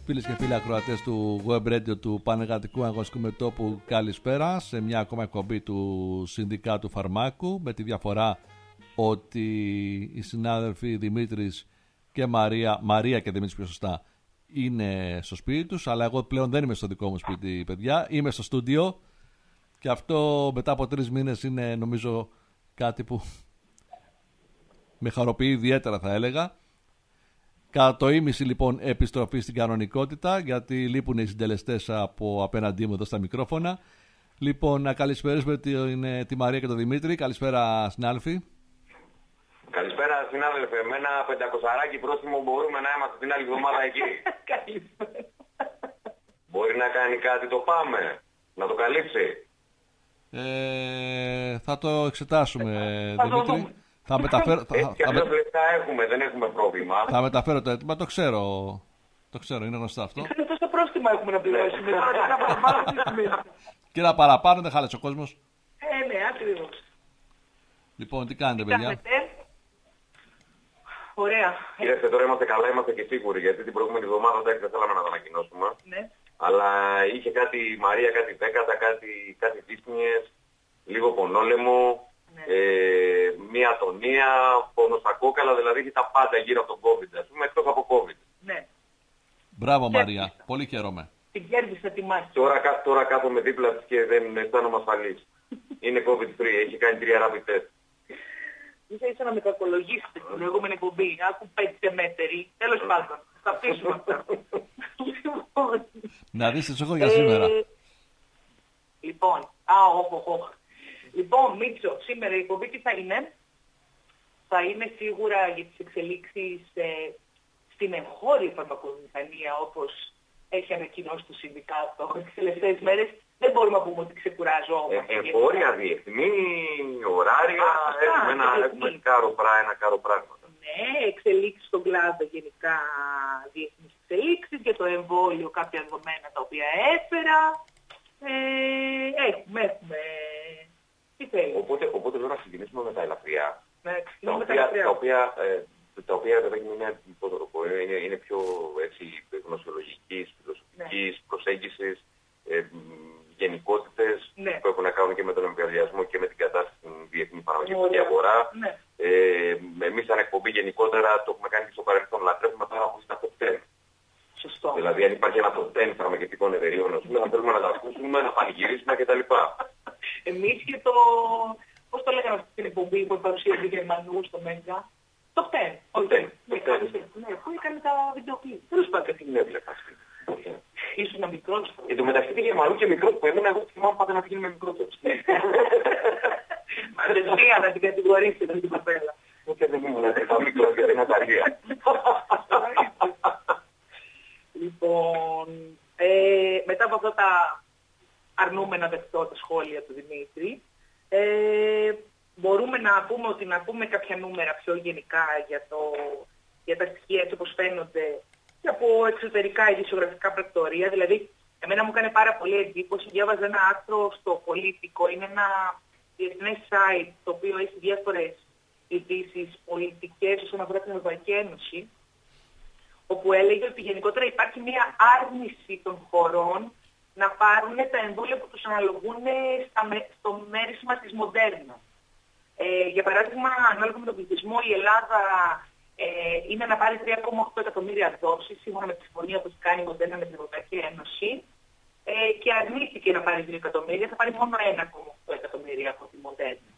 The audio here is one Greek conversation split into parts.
Φίλες και φίλοι ακροατές του Web Radio του Πανεργατικού Αγωνιστικού Μετώπου, καλησπέρα σε μια ακόμα εκπομπή του Συνδικάτου Φαρμάκου, με τη διαφορά ότι οι συνάδελφοι Δημήτρης και Μαρία και Δημήτρης πιο σωστά, είναι στο σπίτι τους, αλλά εγώ πλέον δεν είμαι στο δικό μου σπίτι, παιδιά, είμαι στο στούντιο και αυτό μετά από 3 μήνες είναι νομίζω κάτι που με χαροποιεί ιδιαίτερα, θα έλεγα. Κατά το ίμιση λοιπόν επιστροφή στην κανονικότητα, γιατί λείπουν οι συντελεστές από απέναντί μου εδώ στα μικρόφωνα. Λοιπόν, να καλησπέρισουμε τη Μαρία και τον Δημήτρη. Καλησπέρα, συνάδελφοι. Καλησπέρα, συνάδελφε. Με ένα 500 πρόστιμο μπορούμε να είμαστε την άλλη εβδομάδα εκεί. Καλησπέρα. Μπορεί να κάνει κάτι το πάμε, να το καλύψει. Θα το εξετάσουμε, Δημήτρη. Θα μεταφέρω. Λεπτά έχουμε, δεν έχουμε πρόβλημα. Θα μεταφέρω το αίτημα, το ξέρω. Το ξέρω, είναι γνωστό αυτό. Ξέρετε το πρόστιμα έχουμε να πληρώσουμε. Και ένα παραπάνω, δεν χάλεσε ο κόσμος. Ναι, ακριβώς. Λοιπόν, τι κάνετε, παιδιά? Ωραία. Κύριε, τώρα είμαστε καλά, είμαστε και σίγουροι, γιατί την προηγούμενη εβδομάδα δεν θέλαμε να το ανακοινώσουμε. Ναι. Αλλά είχε κάτι η Μαρία, κάτι δέκατα, κάτι δύσπνιες, λίγο πονόλεμο. Ναι. Μία ατονία, πόνο στα κόκαλα, δηλαδή έχει τα πάντα γύρω από τον COVID, ας πούμε, εκτός από COVID. Ναι. Μπράβο, Μαρία, πολύ χαίρομαι. Την κέρδισα τη μάχη. Τώρα κάθομαι δίπλα της και δεν αισθάνομαι ασφαλής. Είναι COVID-free, έχει κάνει 3 rapid test. Ήθελα να με κακολογήσετε την προηγούμενη εκπομπή. Άκου 5 μέτεροι. Τέλος πάντων, θα αφήσουμε αυτά. Να δεις τι έχω για σήμερα. Λοιπόν, Λοιπόν, Μίτσο, σήμερα η εκπομπή τι θα είναι? Θα είναι σίγουρα για τις εξελίξεις στην εγχώρια φαρμακοβιομηχανία, όπως έχει ανακοινώσει το Συνδικάτο τις τελευταίες μέρες. Δεν μπορούμε να πούμε ότι ξεκουράζω. Εγχώρια, διεθνή, ωράρια, έχουμε ένα κάρο πράγματα. Ναι, εξελίξεις στον κλάδο γενικά, διεθνείς εξελίξεις, για το εμβόλιο κάποια δεδομένα τα οποία έφερα. Έχουμε. Τι θέλει. Οπότε λέω να ξεκινήσουμε με τα ελαφριά. Ναι, τα οποία βέβαια είναι πιο γνωσιολογικής, φιλοσοφικής προσέγγισης, γενικότητες που έχουν να κάνουν και με τον εμβολιασμό και με την κατάσταση στην διεθνή παραγωγική αγορά. Ναι. Εμείς σαν εκπομπή γενικότερα το έχουμε κάνει και στο παρελθόν, λατρεύουμε τώρα από τα top 10. Σωστό. Δηλαδή αν υπάρχει ένα top 10 φαρμακευτικών εταιρείων, να θέλουμε να τα ακούσουμε, να πανηγυρίσουμε κτλ. Εμείς και το... Πώς το λέγαμε αυτή την εκπομπή που παρουσίασε οι Γερμανούς στο Μέγκα? Το 10. Ναι, που έκανε τα βιντεοκλίπ. Τέλος πάντων. Τι έβλεπα αυτή. Ήσουν μικρός. Εν τω μεταξύ τη Γερμανού και μικρό που έμενα, εγώ θυμάμαι πάντα να πηγαίνουμε μικρότερος. Μαντελία να την κατηγορήσετε την κοπέλα. Και δεν ήμουν αρκετά μικρός για την Αταλία. Λοιπόν, μετά από αυτά τα αρνούμενα δεχτώ τα σχόλια του Δημήτρη, μπορούμε να πούμε κάποια νούμερα πιο γενικά για τα στοιχεία έτσι όπως φαίνονται και από εξωτερικά ειδησιογραφικά πρακτορία. Δηλαδή, εμένα μου έκανε πάρα πολύ εντύπωση. Διάβαζα ένα άρθρο στο Πολίτικο, είναι ένα διεθνές site το οποίο έχει διάφορες ειδήσεις πολιτικές όσον αφορά την Ευρωπαϊκή Ένωση, όπου έλεγε ότι γενικότερα υπάρχει μια άρνηση των χωρών να πάρουν τα εμβόλια που τους αναλογούν στο μέρισμα της Μοντέρνα. Για παράδειγμα, ανάλογα με τον πληθυσμό, η Ελλάδα είναι να πάρει 3,8 εκατομμύρια δόσεις, σύμφωνα με τη συμφωνία που έχει κάνει η Μοντέρνα με την Ευρωπαϊκή Ένωση, και αρνήθηκε να πάρει 2 εκατομμύρια, θα πάρει μόνο 1,8 εκατομμύρια από τη Μοντέρνα.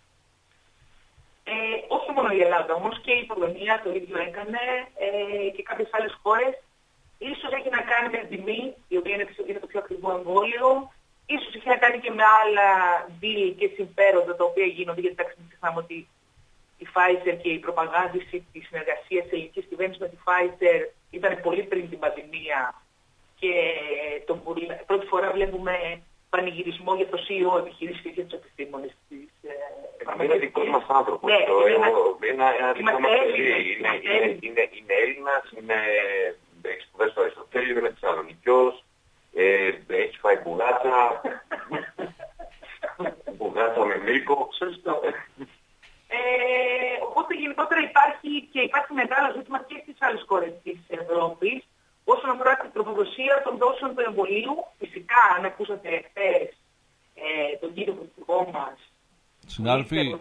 Όχι μόνο η Ελλάδα όμως, και η Πολωνία το ίδιο έκανε, και κάποιες άλλες χώρες. Ίσως έχει να κάνει με την τιμή, η οποία είναι το πιο ακριβό εμβόλιο. Ίσως έχει να κάνει και με άλλα deal και συμφέροντα τα οποία γίνονται, γιατί μην ξεχνάμε ότι η Pfizer και η προπαγάνδηση της συνεργασίας της ελληνικής κυβέρνησης με τη Pfizer ήταν πολύ πριν την πανδημία και πρώτη φορά βλέπουμε πανηγυρισμό για το CEO επιχειρήσης και για τους επιστήμονες της είναι δικός μας άνθρωπος. Είναι Έλληνας, έχει σπουδές στο Αριστοτέλειο, είναι Θεσσαλονικιός, έχει φάει μπουγάτσα, μπουγάτσα με μήκο. Σωστό. Οπότε γενικότερα υπάρχει μεγάλο ζήτημα και στις άλλες χώρες της Ευρώπης, Όσον αφορά την τροφοδοσία των δόσεων του εμβολίου, φυσικά αν ακούσατε χθες τον κύριο Πρωθυπουργό μας. Συνάδελφοι,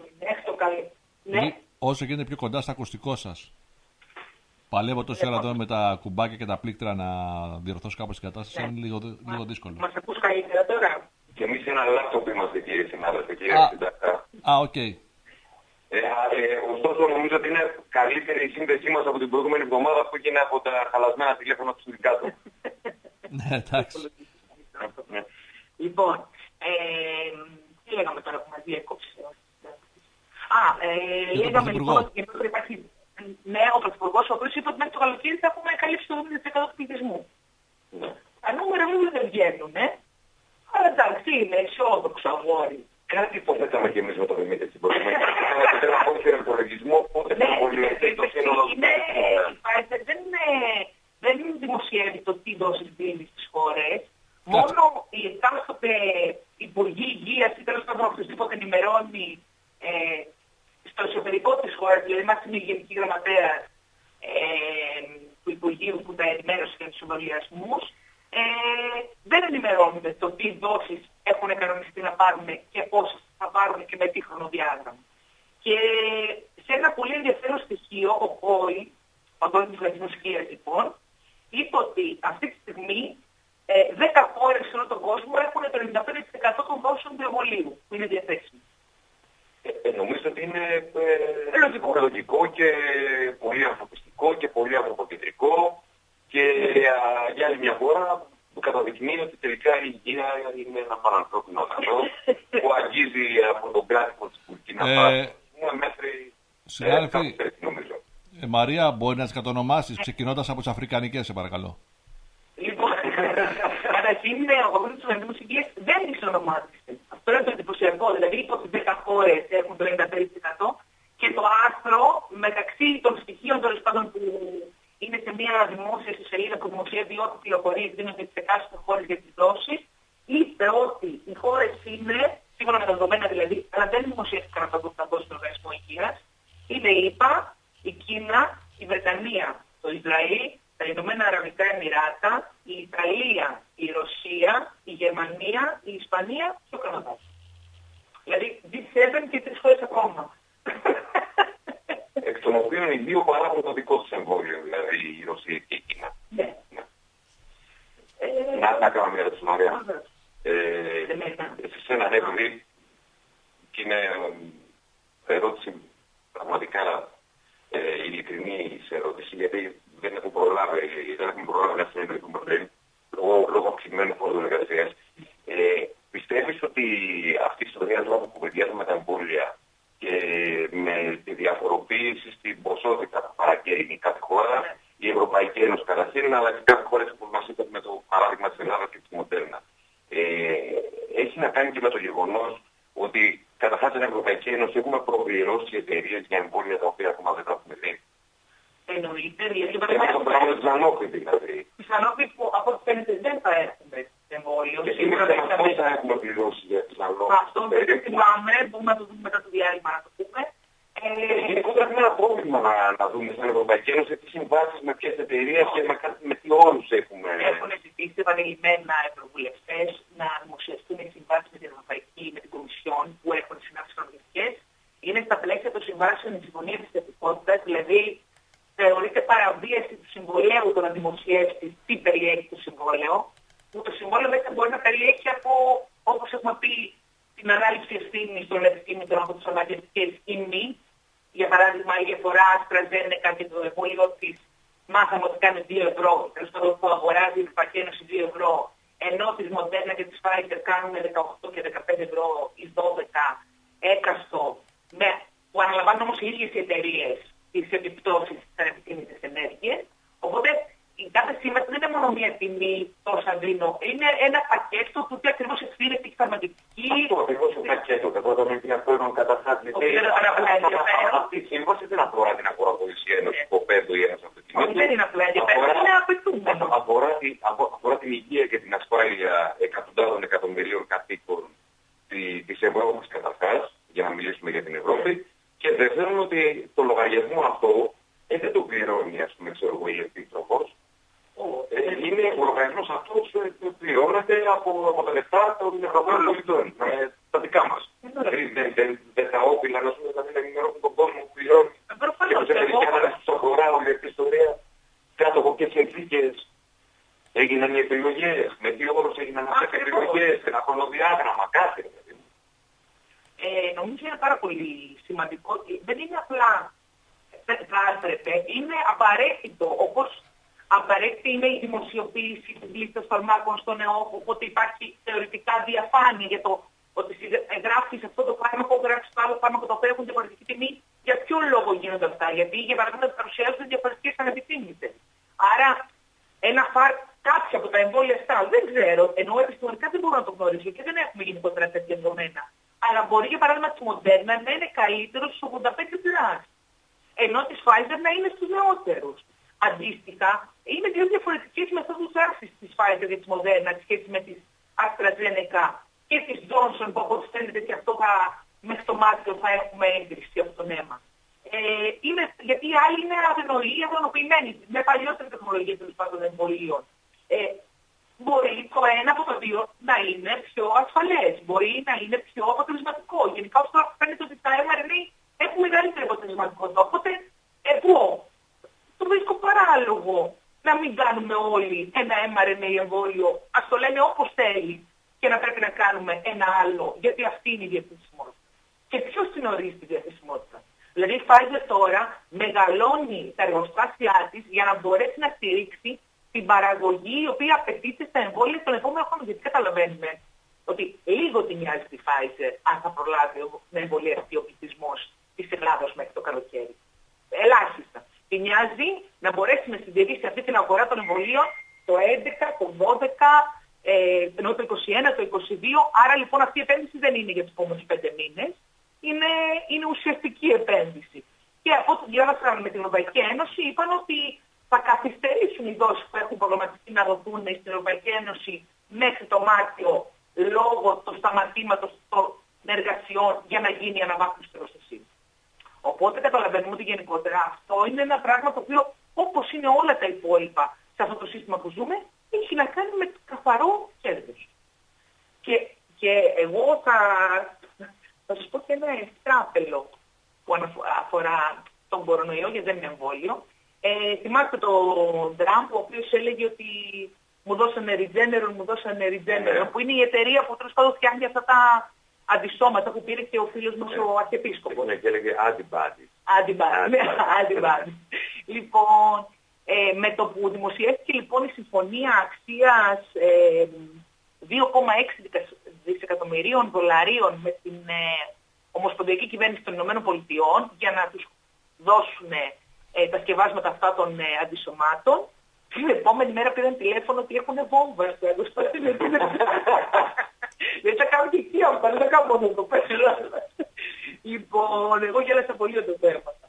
όσο γίνεται πιο κοντά στο ακουστικό σας. Παλεύω τόση ώρα εδώ με τα κουμπάκια και τα πλήκτρα να διορθώσω κάπως την κατάσταση. Είναι λίγο δύσκολο. Μας ακούς καλύτερα τώρα? Και εμείς ένα λάπτοπ είμαστε, κύριε συνάδελφε, κύριε συντακτά. Οκ. Ωστόσο, νομίζω ότι είναι καλύτερη η σύνδεσή μας από την προηγούμενη εβδομάδα που έγινε από τα χαλασμένα τηλέφωνα του συνδικάτου. Ναι, εντάξει. Λοιπόν, τι λέγαμε τώρα που μας διέκοψε? Λέγαμε λοιπόν ότι υπάρχει ο Πρωθυπουργός, ο οποίος είπε ότι μέχρι το καλοκαίρι θα έχουμε καλύψει το 70% του πληθυσμού. Τα νούμερα βέβαια δεν βγαίνουν, αλλά εντάξει, είναι αισιόδοξο αγόρι. Κάτι υποθέταμε και εμείς με το Δημήτρη στην προηγούμενη. Θέλαμε να πω στον υπολογισμό πότε θα απολυθεί το σύνολο. Δεν δημοσιεύει το τι δόσεις δίνει στις χώρες. Μόνο οι εκάστοτε υπουργοί υγείας ή τέλος πάντων οποιοσδήποτε ενημερώνει στο εσωτερικό της χώρας, δηλαδή μας είναι η Γενική Γραμματέα του Υπουργείου που τα ενημέρωσε για τους εμβολιασμούς, δεν ενημερώνουμε το τι δόσεις έχουν κανονιστεί να πάρουμε και πόσες θα πάρουμε και με τι χρονοδιάγραμμα. Και σε ένα πολύ ενδιαφέρον στοιχείο, ο ΠΟΗ, ο Παγκόσμιος Οργανισμός Υγείας λοιπόν, είπε ότι αυτή τη στιγμή 10 χώρες σε όλο τον κόσμο έχουν το 95% των δόσεων του εμβολίου που είναι διαθέσιμο. Νομίζω ότι είναι λογικό και πολύ ανθρωπιστικό και πολύ ανθρωποκεντρικό και για άλλη μια φορά που καταδεικνύει ότι τελικά η υγεία είναι ένα πανανθρώπινο αγαθό που αγγίζει από τον κράτημα της Μπουρκίνα Φάσο μέχρι συνάδελφοι, Μαρία, μπορεί να τις κατονομάσεις ξεκινώντας από τις αφρικανικές, σε παρακαλώ. Λοιπόν, καταρχήν ο Παγκόσμιος Οργανισμός Υγείας δεν τις ονομάτισε. Αυτό είναι το εντυπωσιακό. Δηλαδή, είπε ότι 10 χώρες έχουν το 95% και το άρθρο μεταξύ των στοιχείων των πάντων που είναι σε μια δημόσια σελίδα που δημοσιεύει ό,τι πληροφορίες δίνονται στις εκάστοτε χώρες για τις δόσεις, είπε ότι οι χώρες είναι, σύμφωνα με τα δεδομένα δηλαδή, αλλά δεν δημοσιεύτηκαν από τον Παγκόσμιο Οργανισμό Υγείας, είναι η ΙΠΑ, η Κίνα, η Βρετανία, το Ισραήλ, τα Ηνωμένα Αραβικά Εμιράτα, η Ιταλία, η Ρωσία, η Γερμανία, η Ισπανία και ο Καναδάς. Δηλαδή G7 και 3 χώρες ακόμα. Εκ των οποίων οι δύο παράγουν το δικό τους εμβόλιο, δηλαδή η Ρωσία και η Κίνα. Ναι. Να κάνω μια ερώτηση, Μαρία. Σε σένα, ναι, δηλαδή, και είναι ερώτηση πραγματικά ειλικρινή ερώτηση, γιατί δεν έχουμε προλάβει να συνεδριάσουμε πριν, λόγω αυξημένου φόρτου εργασίας. Πιστεύεις ότι αυτή η ιστορία που κουβεντιάζουμε τα εμβόλια και με τη διαφοροποίηση στην ποσότητα που παραγγέλνει κάθε χώρα, η Ευρωπαϊκή Ένωση καταρχήν, αλλά και κάθε χώρα που μας είπε με το παράδειγμα της Ελλάδας και της Μοντέρνα, έχει να κάνει και με το γεγονός ότι καταρχάς στην Ευρωπαϊκή Ένωση έχουμε προπληρώσει εταιρείες για εμβόλια τα οποία ακόμα δεν τα έχουμε δει. Εννοείται, και το πράγμα της Sanofi δηλαδή. Η Sanofi που από ό,τι φαίνεται δεν θα έχουμε εμβόλιο. Και σήμερα δεν θα έχουμε πληρώσει για τη Sanofi. Αυτό δεν το θυμάμαι, μπορούμε να το δούμε μετά το διάλειμμα να το πούμε. Γενικότερα έχουμε ένα πρόβλημα να δούμε στην Ευρωπαϊκή Ένωση τι συμβάσεις με ποιες εταιρείες και με τι όρους έχουμε. Έχουν ζητήσει επανειλημμένα ευρωβουλευτές να δημοσιευτούν οι συμβάσεις με την Ευρωπαϊκή, με την Κομισιόν που έχουν συνάψει κανονιστικές. Είναι στα πλαίσια των συμβάσεων η συμφωνία της θετικότητας, δηλαδή θεωρείται παραβίαση του συμβολέου το να δημοσιεύσει τι περιέχει το συμβόλαιο, που το συμβόλαιο δεν μπορεί να περιέχει από, όπως έχουμε πει, την ανάληψη ευθύνης των ευθύνητων από τις φαρμακευτικές ή μη. Για παράδειγμα, η διαφορά AstraZeneca και το εμβόλιο της μάθαμε ότι κάνει 2 ευρώ, τέλος πάντων που αγοράζει η Ευρωπαϊκή Ένωση 2 ευρώ, ενώ τις Moderna και τις Pfizer κάνουν 18 και 15 ευρώ ή 12 έκαστο, που αναλαμβάνουν όμως οι ίδιες οι εταιρείες τις επιπτώσεις της ανεπιθύμητης ενέργειας. Οπότε η κάθε σύμβαση δεν είναι μόνο μία τιμή τόσα δίνω, είναι ένα πακέτο του τι ακριβώς ευθύνεται η φαρμακευτική. Αυτό ακριβώς το πακέτο, κατά με την απόρρον καταστάτη. Αυτή η σύμβαση δεν αφορά την αγοραπολισία ενός υποπέδου ή ενός αυτοκινήτου. Δεν είναι απλά ενδιαφέρον, είναι απαιτούμενο. Αφορά την υγεία και την ασφάλεια εκατοντάδων εκατομμυρίων κατοίκων της Ευρώπης καταρχάς, για να μιλήσουμε για την Ευρώπη. Και δεύτερον ότι το λογαριασμό αυτό δεν το πληρώνει, ας πούμε, ξέρω εγώ, η Επίτροπος. κόσμος αυτός πληρώνεται από τα λεφτά των Ευρωπαίων πολιτών, τα δικά μας. Δηλαδή δεν θα όπιλα να ενημερώνουν τον κόσμο που πληρώνει και τους έφερε και ανάλυση στον χωρά όλη αυτή η ιστορία, κάτω από ποιες συνθήκες έγιναν οι επιλογές, με τι όρους έγιναν αυτές οι επιλογές, ένα χρονοδιάγραμμα, κάτι. Νομίζω είναι πάρα πολύ σημαντικό. Δεν είναι απλά θα έπρεπε, είναι απαραίτητο, όπως απαραίτητη είναι η δημοσιοποίηση της λίστας φαρμάκων στον ΕΟΠ, οπότε υπάρχει θεωρητικά διαφάνεια για το ότι γράφεις αυτό το φάρμακο, γράφεις το άλλο φάρμακο, το οποίο έχουν διαφορετική τιμή. Για ποιο λόγο γίνονται αυτά? Γιατί για παράδειγμα παρουσιάζονται διαφορετικές ανεπιθύμητες. Άρα κάποια από τα εμβόλια αυτά δεν ξέρω, ενώ επιστημονικά δεν μπορώ να το γνωρίσω και δεν έχουμε γενικότερα τέτοια δεδομένα. Αλλά μπορεί για παράδειγμα τη Moderna να είναι καλύτερο στους 85+, ενώ της Pfizer να είναι στους νεότερους. Αντίστοιχα, είναι δύο διαφορετικές μεθόδους δράσης της Pfizer και της Moderna σε σχέση με της AstraZeneca και της Johnson, που όπως φαίνεται και αυτό μέχρι το Μάρτιο θα έχουμε έγκριση από τον αίμα. Γιατί οι άλλοι είναι αγνοποιημένοι, με παλιότερη τεχνολογία τέλος πάντων εμβολίων. Μπορεί το ένα από τα δύο να είναι πιο ασφαλές, μπορεί να είναι πιο αποτελεσματικό. Γενικά ως τώρα φαίνεται ότι τα mRNA έχουν μεγαλύτερη αποτελεσματικότητα. Οπότε εγώ το βρίσκω παράλογο να μην κάνουμε όλοι ένα mRNA εμβόλιο, ας το λένε όπως θέλει, και να πρέπει να κάνουμε ένα άλλο, γιατί αυτή είναι η διαθεσιμότητα. Και ποιος την ορίζει τη διαθεσιμότητα? Δηλαδή η Pfizer τώρα μεγαλώνει τα εργοστάσια της για να μπορέσει να στηρίξει την παραγωγή η οποία απαιτείται στα εμβόλια των επόμενων χρόνων. Γιατί καταλαβαίνουμε ότι λίγο τη μοιάζει τη Pfizer αν θα προλάβει να εμβολιαστεί ο πληθυσμός της Ελλάδας μέχρι το καλοκαίρι. Ελάχιστα. Τη μοιάζει να μπορέσει να συντηρήσει αυτή την αγορά των εμβολίων το 11, το 12, ενώ το 21, το 22. Άρα λοιπόν αυτή η επένδυση δεν είναι για τους επόμενους 5 μήνες. Είναι ουσιαστική επένδυση. Και από ό,τι διάβασα με την Ευρωπαϊκή Ένωση είπαν ότι θα καθυστερήσουν οι δόσεις που έχουν προγραμματιστεί να δοθούν στην Ευρωπαϊκή Ένωση μέχρι το Μάρτιο λόγω του σταματήματος των εργασιών για να γίνει η αναβάθμιση της προστασίας. Οπότε καταλαβαίνουμε ότι γενικότερα αυτό είναι ένα πράγμα το οποίο, όπως είναι όλα τα υπόλοιπα σε αυτό το σύστημα που ζούμε, έχει να κάνει με καθαρό κέρδος. Και εγώ θα σας πω και ένα εστράπελο που αφορά τον κορονοϊό, γιατί δεν είναι εμβόλιο. Θυμάστε τον Τραμπ, ο οποίος έλεγε ότι μου δώσανε Regeneron, που είναι η εταιρεία που τέλος πάντων φτιάχνει αυτά τα αντισώματα που πήρε και ο φίλος μας ο Αρχιεπίσκοπος. Ναι, και έλεγε antibody. Antibody. Λοιπόν, με το που δημοσιεύτηκε λοιπόν η συμφωνία αξίας 2,6 δισεκατομμυρίων δολαρίων με την Ομοσπονδιακή Κυβέρνηση των Ηνωμένων Πολιτειών για να τους δώσουν τα σκευάσματα αυτά των αντισωμάτων, την επόμενη μέρα πήραν τηλέφωνο ότι έχουν βόμβα στο εργοστάσιο. Δεν θα κάνω και εκεί αυτά, δεν θα κάνω μόνο το πέρα. Λοιπόν, εγώ γέλασα πολύ όταν το έμαθα.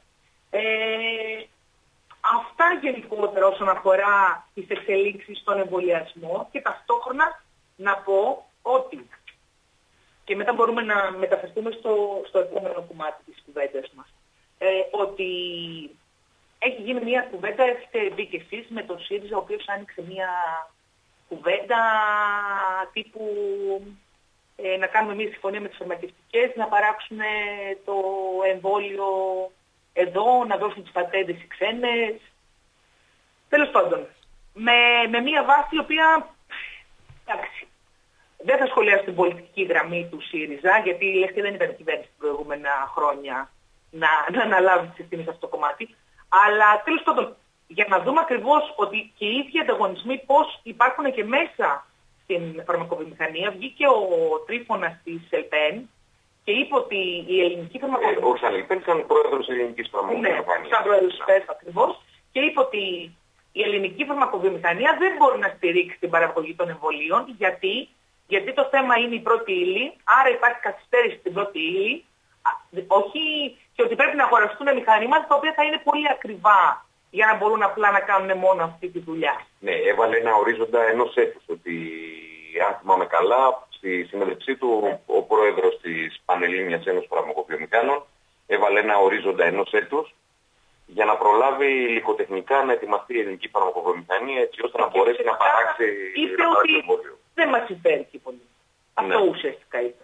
Αυτά γενικότερα όσον αφορά τις εξελίξεις στον εμβολιασμό, και ταυτόχρονα να πω ότι, και μετά μπορούμε να μεταφερθούμε στο επόμενο κομμάτι της κουβέντας μας, ότι έχει γίνει μια κουβέντα, έχετε δει και εσείς, με τον ΣΥΡΙΖΑ, ο οποίος άνοιξε μια κουβέντα τύπου να κάνουμε μια συμφωνία με τις φαρμακευτικές, να παράξουν το εμβόλιο εδώ, να δώσουν τις πατέντες οι ξένες. Τέλος πάντων, με μια βάση η οποία, εντάξει, δεν θα σχολιάσω την πολιτική γραμμή του ΣΥΡΙΖΑ, γιατί λες και δεν ήταν κυβέρνηση τα προηγούμενα χρόνια να αναλάβει τις ευθύνες σε αυτό το κομμάτι. Αλλά τέλος πάντων, για να δούμε ακριβώς ότι και οι ίδιοι ανταγωνισμοί πώς υπάρχουν και μέσα στην φαρμακοβιομηχανία, βγήκε ο Τρίφωνας της ΕΛΠΕΝ και είπε ότι η ελληνική φαρμακοβιομηχανία... Όχι σαν ΕΛΠΕΝ, σαν πρόεδρος της ελληνικής φαρμακοβιομηχανίας. Ναι, σαν πρόεδρος της ΕΛΠΕΝ ακριβώς. Και είπε ότι η ελληνική φαρμακοβιομηχανία δεν μπορεί να στηρίξει την παραγωγή των εμβολίων, γιατί το θέμα είναι η πρώτη ύλη, άρα υπάρχει καθυστέρηση στην πρώτη ύλη, όχι, και ότι πρέπει να αγοραστούν μηχανήματα τα οποία θα είναι πολύ ακριβά για να μπορούν απλά να κάνουν μόνο αυτή τη δουλειά. Ναι, έβαλε ένα ορίζοντα ενός έτους, ότι αν θυμάμαι καλά, στη συνέντευξή του ο πρόεδρος της Πανελλήνιας Ένωσης Φαρμακοβιομηχάνων έβαλε ένα ορίζοντα ενός έτους για να προλάβει υλικοτεχνικά να ετοιμαστεί η ελληνική φαρμακοβιομηχανία έτσι ώστε να μπορέσει να παράξει το εμβόλιο. Δεν μας συμφέρει και πολύ. Αυτό ουσιαστικά είπε.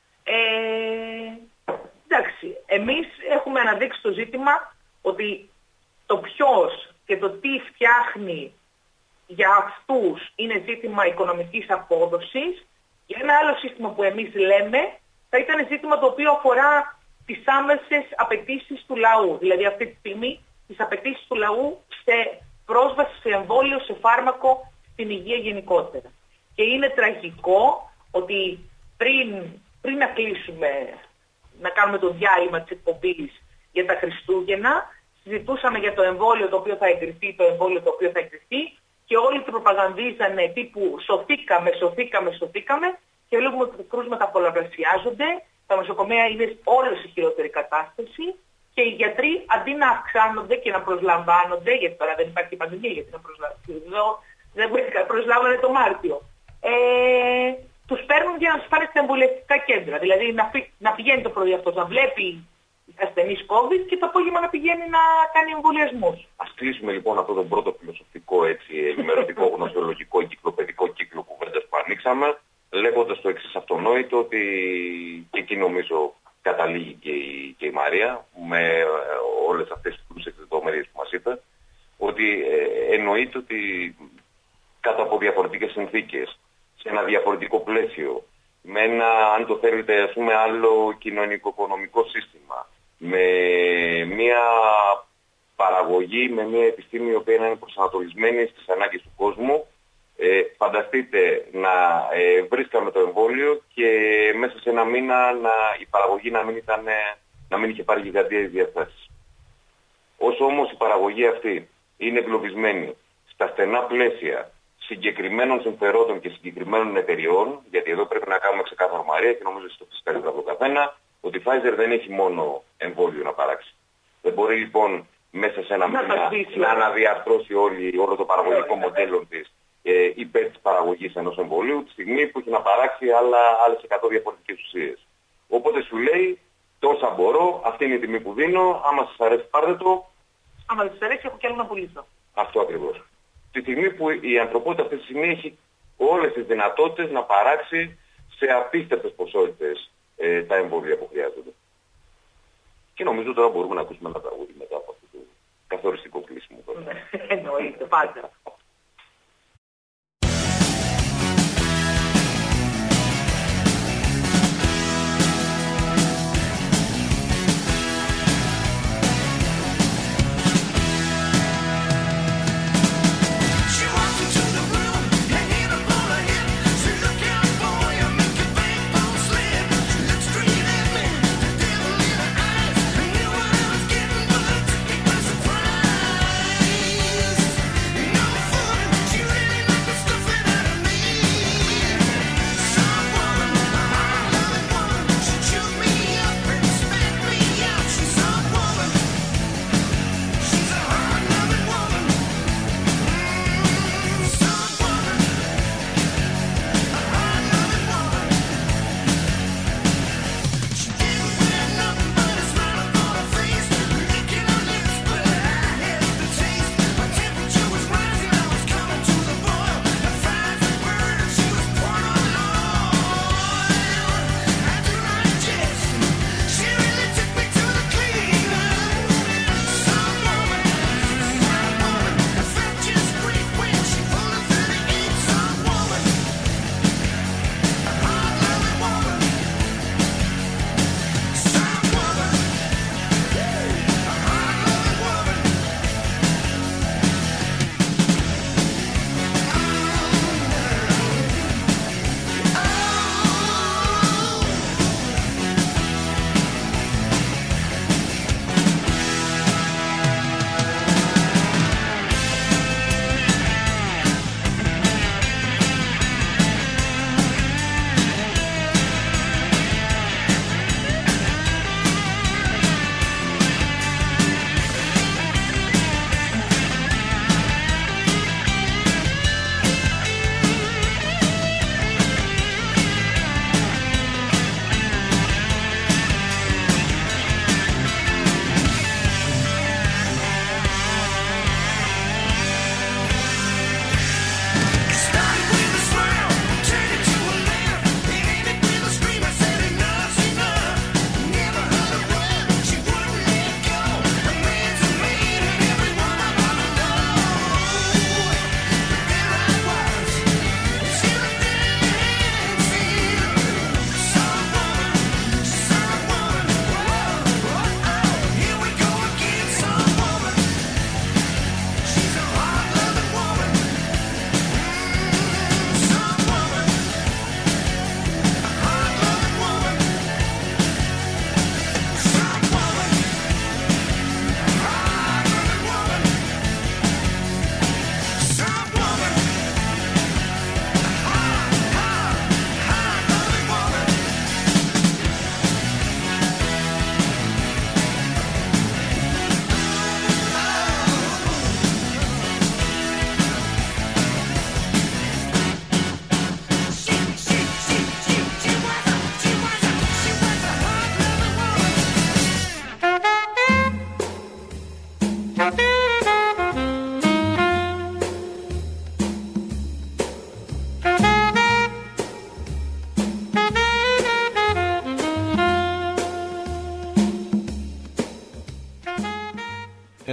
Εντάξει, εμείς έχουμε αναδείξει το ζήτημα ότι το ποιος και το τι φτιάχνει για αυτούς είναι ζήτημα οικονομικής απόδοσης. Και ένα άλλο σύστημα που εμείς λέμε θα ήταν ζήτημα το οποίο αφορά τις άμεσες απαιτήσεις του λαού. Δηλαδή αυτή τη στιγμή τις απαιτήσεις του λαού σε πρόσβαση σε εμβόλιο, σε φάρμακο, στην υγεία γενικότερα. Και είναι τραγικό ότι πριν να κλείσουμε, να κάνουμε το διάλειμμα της εκπομπής για τα Χριστούγεννα, συζητούσαμε για το εμβόλιο το οποίο θα εγκριθεί, το εμβόλιο το οποίο θα εγκριθεί και όλοι το προπαγανδίζανε τύπου σωθήκαμε και βλέπουμε ότι τα κρούσματα πολλαπλασιάζονται, τα νοσοκομεία είναι όλο σε χειρότερη κατάσταση και οι γιατροί αντί να αυξάνονται και να προσλαμβάνονται, γιατί τώρα δεν υπάρχει πανδημία, γιατί να προσλάβανε το Μάρτιο, τους παίρνουν για να τους πάνε στα εμβολιαστικά κέντρα. Δηλαδή να πηγαίνει το πρωί αυτός να βλέπει ασθενείς COVID και το απόγευμα να πηγαίνει να κάνει εμβολιασμούς. Ας κλείσουμε λοιπόν αυτό το πρώτο φιλοσοφικό, ενημερωτικό, γνωσιολογικό, εγκυκλοπαιδικό κύκλο κουβέντας που ανοίξαμε, λέγοντας το εξής αυτονόητο, ότι και εκεί νομίζω καταλήγει και η Μαρία με όλες αυτές τις πλούσιες λεπτομέρειες που μας είπε, ότι εννοείται ότι κάτω από διαφορετικές συνθήκες, σε ένα διαφορετικό πλαίσιο, με ένα, αν το θέλετε, ας πούμε, άλλο κοινωνικο-οικονομικό σύστημα, με μια παραγωγή, με μια επιστήμη η οποία είναι προσανατολισμένη στις ανάγκες του κόσμου, φανταστείτε να βρίσκαμε το εμβόλιο και μέσα σε ένα μήνα η παραγωγή να μην είχε πάρει γιγαντιαίες διαστάσεις. Όσο όμως η παραγωγή αυτή είναι εγκλωβισμένη στα στενά πλαίσια συγκεκριμένων συμφερόντων και συγκεκριμένων εταιριών, γιατί εδώ πρέπει να κάνουμε ξεκάθαρο, Μαρία, και νομίζω ότι το ξέρει από το καθένα, ότι η Pfizer δεν έχει μόνο εμβόλιο να παράξει. Δεν μπορεί λοιπόν μέσα σε ένα μήνα να αναδιαρθρώσει όλο το παραγωγικό μοντέλο της υπέρ της παραγωγής ενός εμβολίου, τη στιγμή που έχει να παράξει άλλες 100 διαφορετικές ουσίες. Οπότε σου λέει, τόσα μπορώ, αυτή είναι η τιμή που δίνω, άμα σας αρέσει πάρτε το. Άμα δεν σας αρέσει, έχω κι άλλο να πουλήσω. Αυτό ακριβώς. Τη στιγμή που η ανθρωπότητα αυτή τη στιγμή έχει όλες τις δυνατότητες να παράξει σε απίστευτες ποσότητες τα εμβόλια που χρειάζονται. Και νομίζω τώρα μπορούμε να ακούσουμε ένα τραγούδι μετά από αυτό το καθοριστικό κλείσιμο. Εννοείται, πάντα. No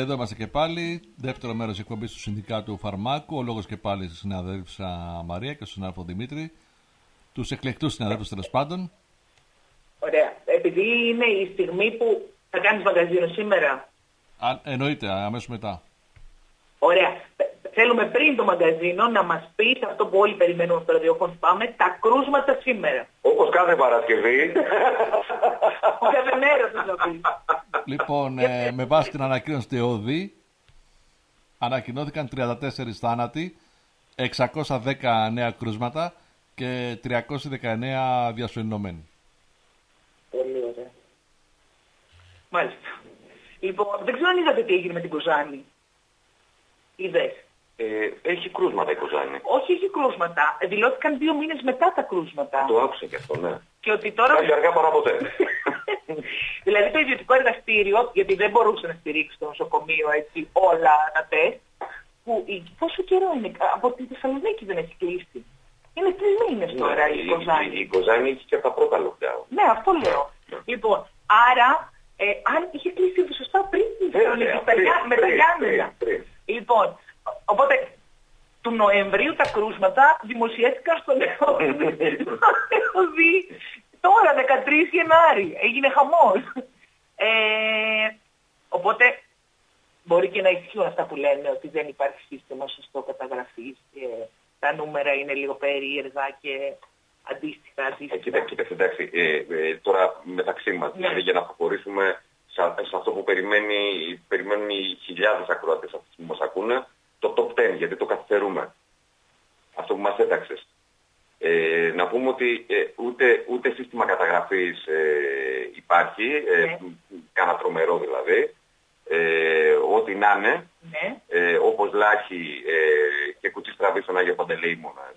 Εδώ είμαστε και πάλι. Δεύτερο μέρος της εκπομπής του Συνδικάτου Φαρμάκου. Ο λόγος και πάλι στη συναδέλφισσα Μαρία και στον συνάδελφο Δημήτρη. Τους εκλεκτούς συναδέλφους τέλος πάντων. Ωραία. Επειδή είναι η στιγμή που θα κάνεις μαγαζίνο σήμερα. Εννοείται, αμέσως μετά. Ωραία. Θέλουμε πριν το μαγαζίνο να μας πεις αυτό που όλοι περιμένουμε στο ραδιόφωνο πάμε, τα κρούσματα σήμερα. Όπως κάθε Παρασκευή. Κάθε μέρα θα το πεις. Λοιπόν, με βάση την ανακοίνωση του ΕΟΔΗ, ανακοινώθηκαν 34 θάνατοι, 610 νέα κρούσματα και 319 διασωληνωμένοι. Πολύ ωραία. Μάλιστα. Λοιπόν, δεν ξέρω αν είδατε τι έγινε με την Κοζάνη. Είδες? Έχει κρούσματα η Κοζάνη. Όχι, έχει κρούσματα. Δηλώθηκαν 2 μήνες μετά τα κρούσματα. Το άκουσα και αυτό, ναι. Και ότι τώρα... Έχει αργά παρά ποτέ. Δηλαδή το ιδιωτικό εργαστήριο, γιατί δεν μπορούσε να στηρίξει το νοσοκομείο έτσι όλα τα τεστ, που πόσο καιρό είναι, από τη Θεσσαλονίκη δεν έχει κλείσει. Είναι 3 μήνες τώρα η Κοζάνη. Η Κοζάνη είχε και από τα πρώτα lockdown. Ναι, αυτό λέω. Λοιπόν, άρα, αν είχε κλείσει σωστά πριν τη Θεσσαλονίκη, με τα Γιάννενα. Λοιπόν, οπότε του Νοεμβρίου τα κρούσματα δημοσιεύτηκαν στο ΕΟΔΗ τώρα 13 Γενάρη. Έγινε χαμός. Οπότε μπορεί και να ισχύουν αυτά που λένε ότι δεν υπάρχει σύστημα σωστό καταγραφής και τα νούμερα είναι λίγο περίεργα και αντίστοιχα. Κοίτα, εντάξει, τώρα μεταξύ μας, δηλαδή για να προχωρήσουμε σε αυτό που περιμένουν οι χιλιάδες ακροατές αυτοί που μας ακούνε, το top 10, γιατί το καθυστερούμε. Αυτό που μας έταξες. Να πούμε ότι ούτε σύστημα καταγραφής υπάρχει, κάνα τρομερό δηλαδή, ό,τι να είναι, όπως Λάχη και κουτσί στραβή στον Άγιο Παντελεήμονα.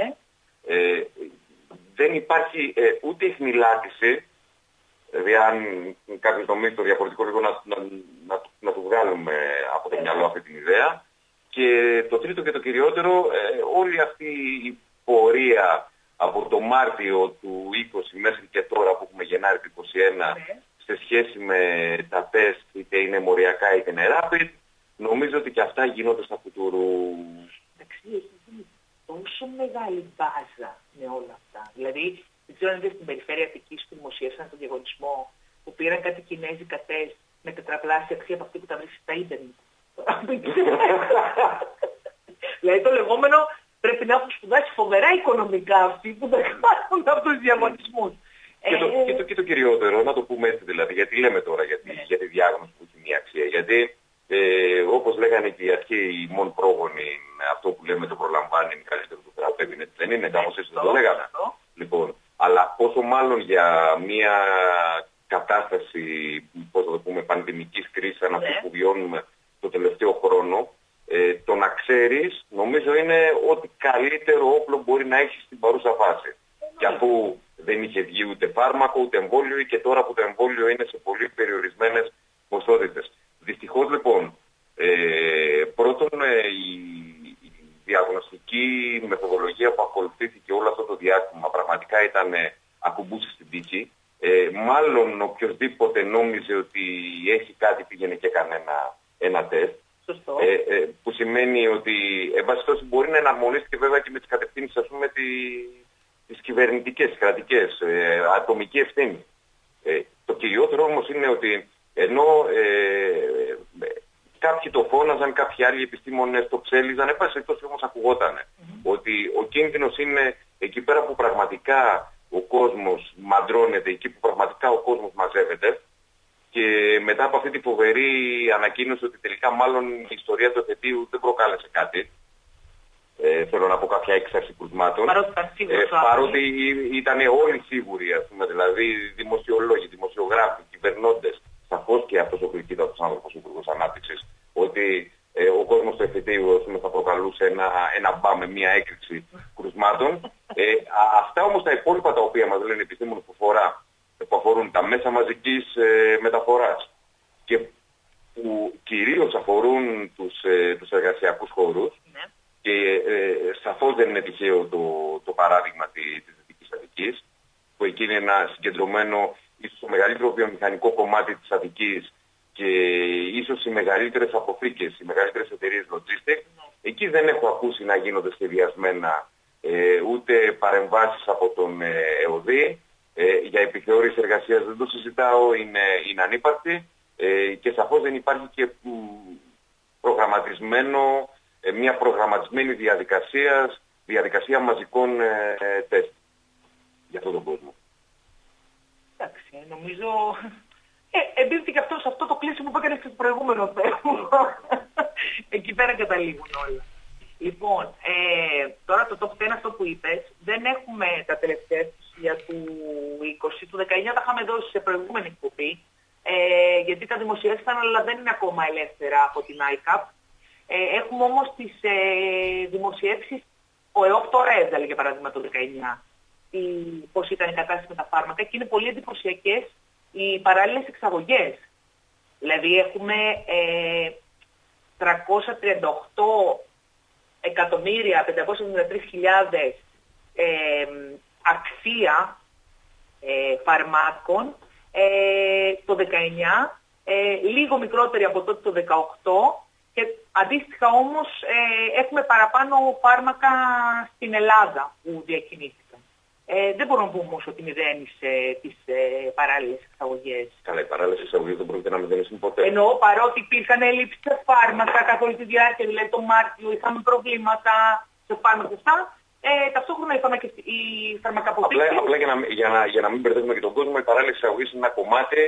Δεν υπάρχει ούτε ιχνηλάτηση, δηλαδή αν κάποιος νομίζει το διαφορετικό λίγο να του βγάλουμε από το μυαλό αυτή την ιδέα. Και το τρίτο και το κυριότερο, όλη αυτή η πορεία από το Μάρτιο του 20 μέχρι και τώρα που έχουμε Γενάρη του 21 σε σχέση με τα τεστ, είτε είναι μοριακά είτε είναι rapid, νομίζω ότι και αυτά γίνονται στα κουτουρού. Εντάξει, έχει γίνει τόσο μεγάλη μπάζα με όλα αυτά. Δηλαδή, δεν ξέρω αν είδες στην περιφέρεια Αττικής που δημοσίευσαν τον διαγωνισμό, που πήραν κάτι κινέζικα τεστ με τετραπλάσια αξία από αυτή που τα βρίσκει στα ίντερνετ. Δηλαδή το λεγόμενο πρέπει να έχουν σπουδάσει φοβερά οικονομικά αυτοί που δεν κάνουν αυτούς τους διαγωνισμούς. Και το κυριότερο, να το πούμε έτσι δηλαδή, γιατί λέμε τώρα για τη διάγνωση που έχει μια αξία. Γιατί όπως λέγανε και οι αρχαίοι μόν πρόγονοι, αυτό που λέμε το προλαμβάνει είναι καλύτερο το θεραπεύει, δεν είναι, κάπως έτσι δεν το λέγανε. Λοιπόν, αλλά πόσο μάλλον για μια κατάσταση, πώς θα το πούμε, πανδημικής κρίσης, σαν αυτή που βιώνουμε το τελευταίο χρόνο, το να ξέρεις, νομίζω είναι ότι καλύτερο όπλο μπορεί να έχει στην παρούσα φάση. Και αφού δεν είχε βγει ούτε φάρμακο, ούτε εμβόλιο, και τώρα που το εμβόλιο είναι σε πολύ περιορισμένες ποσότητες. Δυστυχώς λοιπόν, πρώτον η διαγνωστική μεθοδολογία που ακολουθήθηκε όλο αυτό το διάστημα πραγματικά ήταν ακουμπούσε στην τύχη. Μάλλον οποιοδήποτε νόμιζε ότι έχει κάτι πήγαινε και έκανε ένα τεστ. Που σημαίνει ότι εν πάση περιπτώσει μπορεί να εναρμονίστηκε βέβαια και με τις κατευθύνσεις, ας πούμε, τις κυβερνητικές, τις κρατικές, ατομική ευθύνη. Το κυριότερο όμως είναι ότι ενώ κάποιοι το φώναζαν, κάποιοι άλλοι επιστήμονες το ψέλιζαν, εν πάση περιπτώσει όμως ακουγότανε ότι ο κίνδυνος είναι εκεί πέρα που πραγματικά ο κόσμος μαντρώνεται, εκεί που πραγματικά ο κόσμος μαζεύεται. Και μετά από αυτή τη φοβερή ανακοίνωση ότι τελικά μάλλον η ιστορία του εφετείου δεν προκάλεσε κάτι, θέλω να πω κάποια έξαρση κρουσμάτων, παρότι ήταν όλοι σίγουροι, ας πούμε, δηλαδή δημοσιολόγοι, δημοσιογράφοι, κυβερνώντες, σαφώς και αυτός ο κλικίδατος άνθρωπος, ο Υπουργός Ανάπτυξης, ότι ο κόσμος του εφετείου θα προκαλούσε ένα μπα με μια έκρηξη κρουσμάτων. Αυτά όμως τα υπόλοιπα τα οποία μας λένε επιστήμονες που αφορούν τα μέσα μαζικής μεταφοράς και που κυρίως αφορούν τους εργασιακούς χώρους, και σαφώς δεν είναι τυχαίο το παράδειγμα της Δυτικής Αττικής, που εκεί είναι ένα συγκεντρωμένο, ίσως το μεγαλύτερο βιομηχανικό κομμάτι της Αττικής, και ίσως οι μεγαλύτερες αποθήκες, οι μεγαλύτερες εταιρείες logistics, εκεί δεν έχω ακούσει να γίνονται σχεδιασμένα ούτε παρεμβάσεις από τον ΕΟΔΗ. Για επιθεώρηση εργασίας δεν το συζητάω, είναι ανύπαρκτη και σαφώς δεν υπάρχει και μια προγραμματισμένη διαδικασία μαζικών τεστ για αυτόν τον κόσμο. Εντάξει, νομίζω εμπίπτει και αυτό σε αυτό το κλείσιμο που έκανε στο προηγούμενο θέμα. Εκεί πέρα καταλήγουν όλα. Λοιπόν, τώρα το top 10 αυτό που είπες, δεν έχουμε τα τελευταία στοιχεία του 20, του 19 τα είχαμε δώσει σε προηγούμενη εκπομπή, γιατί τα δημοσιεύσαν αλλά δεν είναι ακόμα ελεύθερα από την ICAP. Έχουμε όμως τις δημοσιεύσεις, ο ΕΟΠ τώρα έβγαλε για παράδειγμα το 19, πώς ήταν η κατάσταση με τα φάρμακα και είναι πολύ εντυπωσιακές οι παράλληλες εξαγωγές. Δηλαδή έχουμε 338.573.000 αξία φαρμάκων το 19, λίγο μικρότερη από τότε το 18 και αντίστοιχα όμως έχουμε παραπάνω φάρμακα στην Ελλάδα που διακινήθηκαν. Δεν μπορούμε να πούμε όμως ότι μηδένισε τις παράλληλες εξαγωγές. Καλά, οι παράλληλες εξαγωγές δεν πρόκειται να μηδενίσουν ποτέ. Εννοώ παρότι υπήρχαν έλλειψη σε φάρμακα καθ' όλη τη διάρκεια, δηλαδή το Μάρτιο είχαμε προβλήματα σε φάρμακα αυτά. Ταυτόχρονα οι φαρμακαποθήκες... Απλά για να μην μπερδεύουμε και τον κόσμο, οι παράλληλες εξαγωγές είναι ένα κομμάτι.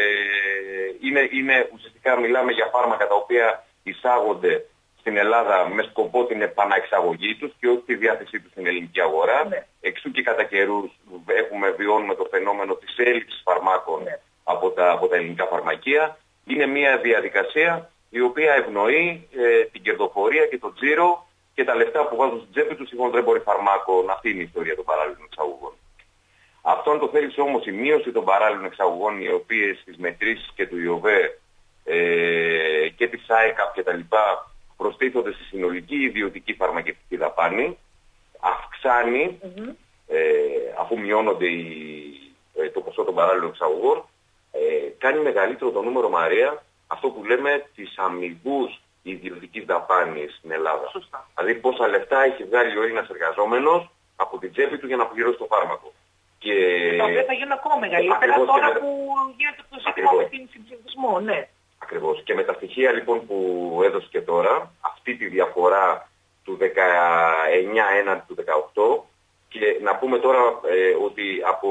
Είναι ουσιαστικά μιλάμε για φάρμακα τα οποία εισάγονται στην Ελλάδα με σκοπό την επαναεξαγωγή τους και όχι τη διάθεσή τους στην ελληνική αγορά. Ναι. Εξού και κατά καιρούς βιώνουμε το φαινόμενο της έλλειψης φαρμάκων από τα ελληνικά φαρμακεία. Είναι μια διαδικασία η οποία ευνοεί την κερδοφορία και το τζίρο και τα λεφτά που βάζουν στην τσέπη τους οι χοντρέμποροι φαρμάκων. Αυτή είναι η ιστορία των παράλληλων εξαγωγών. Αυτό αν το θέλεις όμως η μείωση των παράλληλων εξαγωγών, οι οποίες στις μετρήσεις και του ΙΟΒΕ και της ΆΕΚΑΠ και τα λοιπά προστίθονται στη συνολική ιδιωτική φαρμακευτική δαπάνη, αυξάνει, αφού μειώνονται το ποσό των παράλληλων εξαγωγών, κάνει μεγαλύτερο το νούμερο, Μαρία, αυτό που λέμε τις αμοιβούς ιδιωτικής δαπάνης στην Ελλάδα. Σωστά. Δηλαδή πόσα λεφτά έχει βγάλει ο Έλληνας εργαζόμενος από την τσέπη του για να πληρώσει το φάρμακο. Και τα οποία θα γίνουν ακόμα μεγαλύτερα τώρα που γίνεται το ζήτημα με την συμψηφισμό, ναι. Ακριβώς. Και με τα στοιχεία λοιπόν που έδωσε και τώρα, αυτή τη διαφορά του 19 έναντι του 18, και να πούμε τώρα ότι από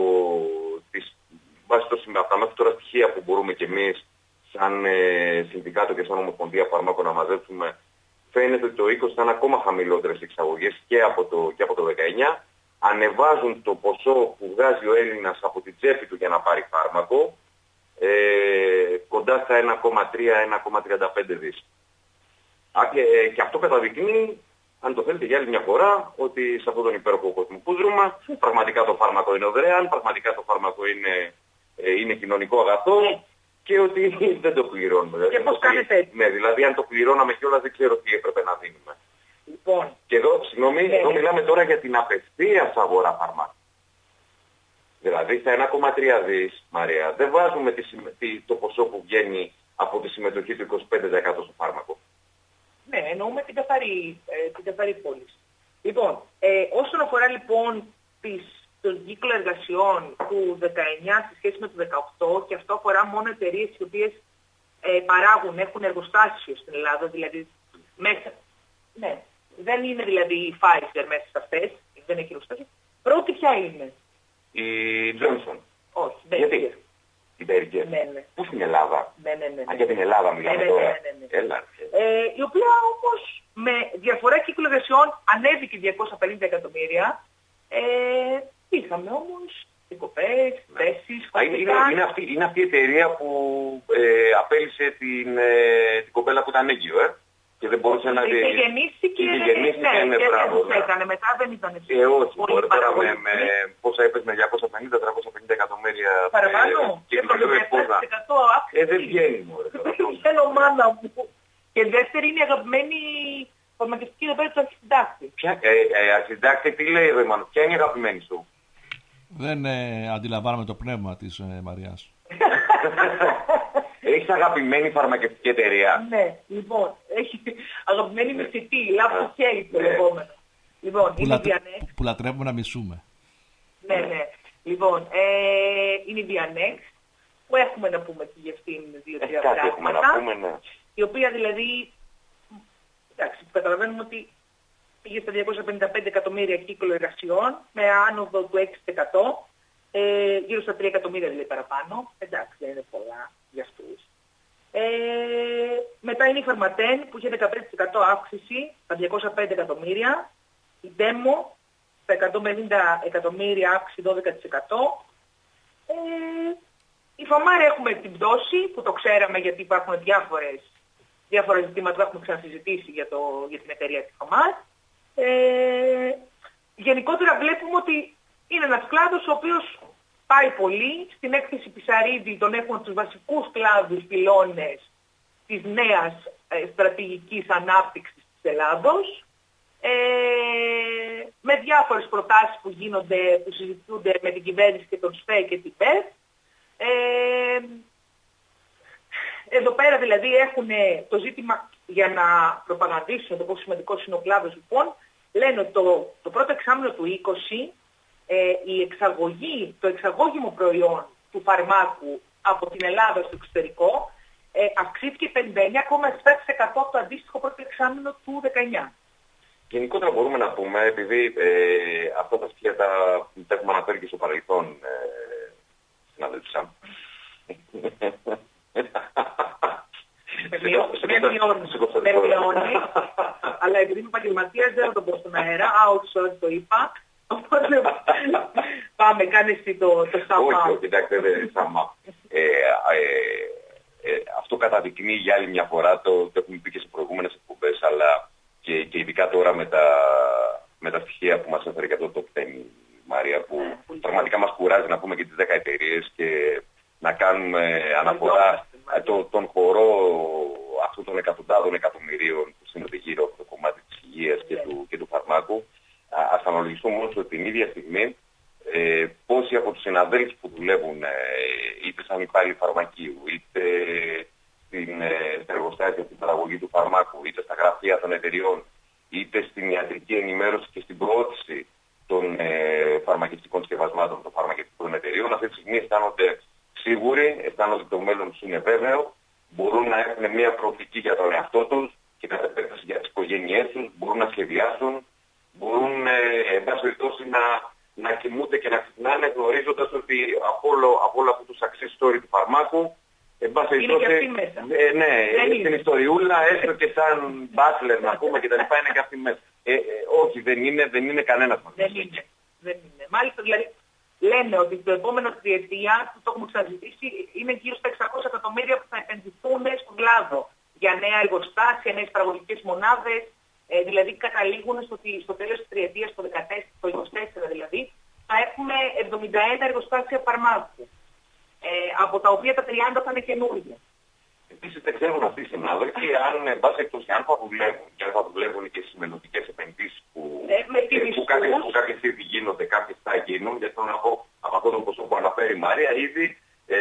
τα μέχρι τώρα στοιχεία που μπορούμε και εμείς σαν συνδικάτο και σαν Ομοσπονδία Φαρμάκων να μαζέψουμε, φαίνεται ότι το 20 ήταν ακόμα χαμηλότερες εξαγωγές και από το 19. Ανεβάζουν το ποσό που βγάζει ο Έλληνας από την τσέπη του για να πάρει φάρμακο, κοντά στα 1,3-1,35 δις. Και αυτό καταδεικνύει, αν το θέλετε για άλλη μια φορά, ότι σε αυτόν τον υπέροχο κόσμο που ζούμε, πραγματικά το φάρμακο είναι δωρεάν, πραγματικά το φάρμακο είναι κοινωνικό αγαθό και ότι δεν το πληρώνουμε. Και πώς κάνετε έτσι. Ναι, δηλαδή αν το πληρώναμε κιόλας δεν ξέρω τι έπρεπε να δίνουμε. Λοιπόν. Και εδώ, συγγνώμη, εδώ μιλάμε τώρα για την απευθείας αγορά φαρμάκων. Δηλαδή στα 1,3 δις, Μαρία, δεν βάζουμε το ποσό που βγαίνει από τη συμμετοχή του 25% στο φάρμακο. Ναι, εννοούμε την καθαρή πώληση. Λοιπόν, όσον αφορά λοιπόν τον κύκλο εργασιών του 19 σε σχέση με το 18, και αυτό αφορά μόνο εταιρείες οι οποίες παράγουν, έχουν εργοστάσιο στην Ελλάδα, δηλαδή μέσα. Ναι, δεν είναι δηλαδή η Pfizer μέσα σε αυτές, δεν έχει εργοστάσιο. Πρώτη ποια είναι? Η Johnson. Όχι, γιατί? Την Berger. Ναι. Πού στην Ελλάδα? Ναι. Για την Ελλάδα μιλάμε τώρα. Ναι. Έλα. Η οποία όμως με διαφορά κύκλο εργασιών ανέβηκε 250 εκατομμύρια. Είχαμε όμως δικοπές, θέσεις, είναι αυτή η εταιρεία που απέλυσε την κοπέλα που ήταν έγκυο, και δεν μπορούσε να δει. Είχε γεννήσει και έκανε. Μετά δεν ήταν έτσι. Όχι, μπορεί τώρα με πόσα έπαιζε, με 250-350 εκατομμύρια. Παραπάνω. Και δεν βγαίνει μόνο. Δεν μάνα μου. Και δεύτερη είναι η αγαπημένη φαρμακευτική εδώ πέρα του αρχισυντάκτη. Αρχισυντάκτη, τι λέει εδώ, μάλλον, ποια είναι η αγαπημένη σου? Δεν αντιλαμβάνομαι το πνεύμα της Μαριάς. Έχεις αγαπημένη φαρμακευτική εταιρεία? Ναι, λοιπόν, έχει αγαπημένη μισητή, love to hate το λεγόμενο. Λοιπόν, είναι η Dianex. Που λατρεύουμε να μισούμε. Ναι. Λοιπόν, είναι η Dianex, που έχουμε να πούμε και για αυτήν 2-3 πράγματα. Έχουμε να πούμε, ναι. Η οποία δηλαδή, εντάξει, καταλαβαίνουμε ότι πήγε στα 255 εκατομμύρια κύκλο εργασιών, με άνοδο του 6%, γύρω στα 3 εκατομμύρια δηλαδή παραπάνω. Εντάξει, δεν είναι πολλά για αυτούς. Μετά είναι η Pharmathen που είχε 15% αύξηση στα 205 εκατομμύρια. Η Demo στα 150 εκατομμύρια αύξηση 12%. Η Famar έχουμε την πτώση που το ξέραμε γιατί υπάρχουν διάφορα ζητήματα που έχουμε ξανασυζητήσει για την εταιρεία της Famar. Γενικότερα βλέπουμε ότι είναι ένας κλάδος ο οποίος πάει πολύ. Στην έκθεση Πισαρίδη τον έχουμε τους βασικούς κλάδους πυλώνες της νέας στρατηγικής ανάπτυξης της Ελλάδος, με διάφορες προτάσεις που συζητούνται με την κυβέρνηση και τον ΣΦΕ και την ΠΕΔ. Εδώ πέρα δηλαδή έχουν το ζήτημα για να προπαγανδίσουν το πόσο σημαντικός είναι ο κλάδος, λοιπόν, λένε ότι το πρώτο εξάμηνο του 20 το εξαγώγημο προϊόν του φαρμάκου από την Ελλάδα στο εξωτερικό αυξήθηκε 59,7% από το αντίστοιχο πρώτο εξάμηνο του 19. Γενικότερα μπορούμε να πούμε, επειδή αυτά τα στοιχεία τα έχουμε αναφέρει και στο παρελθόν, συνάδελφα. Με μειώνει, αλλά επειδή είμαι επαγγελματίας δεν θα το πω στον αέρα, outsource το είπα. Οπότε πάμε, κάνε εσύ το σαμά. Όχι, κοιτάξτε, σαμά. Αυτό καταδεικνύει για άλλη μια φορά, το έχουμε πει και σε προηγούμενες εκπομπές, αλλά και ειδικά τώρα με τα στοιχεία που μας έφερε για το top 10, Μαρία, που πραγματικά μας κουράζει να πούμε και τις 10 εταιρείες και να κάνουμε αναφορά τον χορό αυτών των εκατοντάδων εκατομμυρίων που συνδέονται γύρω από το κομμάτι της υγείας και του φαρμάκου. Ας αναλογιστούμε όμως ότι την ίδια στιγμή πόσοι από τους συναδέλφους που δουλεύουν είτε σαν υπάλληλοι φαρμακείου, είτε στα εργοστάσια στην παραγωγή του φαρμάκου, είτε στα γραφεία των εταιριών, είτε στην ιατρική ενημέρωση και στην προώθηση των φαρμακευτικών σκευασμάτων των φαρμακευτικών εταιριών, αυτή τη στιγμή αισθάνονται σίγουροι, αισθάνονται ότι το μέλλον τους είναι βέβαιο, μπορούν να έχουν μια προοπτική για τον εαυτό τους και κατά επέκταση για τις οικογένειές τους, μπορούν να σχεδιάσουν, μπορούν εν πάση περιπτώσει να κοιμούνται και να ξυπνάνε γνωρίζοντας ότι από όλο αυτό το success story του φαρμάκου, εν πάση περιπτώσει, στην ιστοριούλα, έστω και σαν bachelor να πούμε και τα λοιπά, είναι και αυτή μέσα. Όχι, δεν είναι κανένας μας. Δεν είναι. Μάλιστα, δηλαδή, λένε ότι το επόμενο τριετία, το έχουμε ξαναζητήσει, είναι γύρω στα 600 εκατομμύρια που θα επενδυθούν στον κλάδο για νέα εργοστάσια, νέες παραγωγικές μονάδες. Δηλαδή καταλήγουν στο τέλος της τριετίας, το 2024 δηλαδή, θα έχουμε 71 εργοστάσια φαρμάκου, από τα οποία τα 30 θα είναι καινούργια. Επίσης δεν ξέρουν αυτοί οι συνάδελφοι αν εν πάση περιπτώσει αν θα δουλεύουν και αν θα δουλεύουν και στις μελλοντικές επενδύσεις που κάποιες ήδη γίνονται, κάποιες θα γίνουν, γιατί θέλω να πω από αυτό το ποσό που αναφέρει η Μαρία ήδη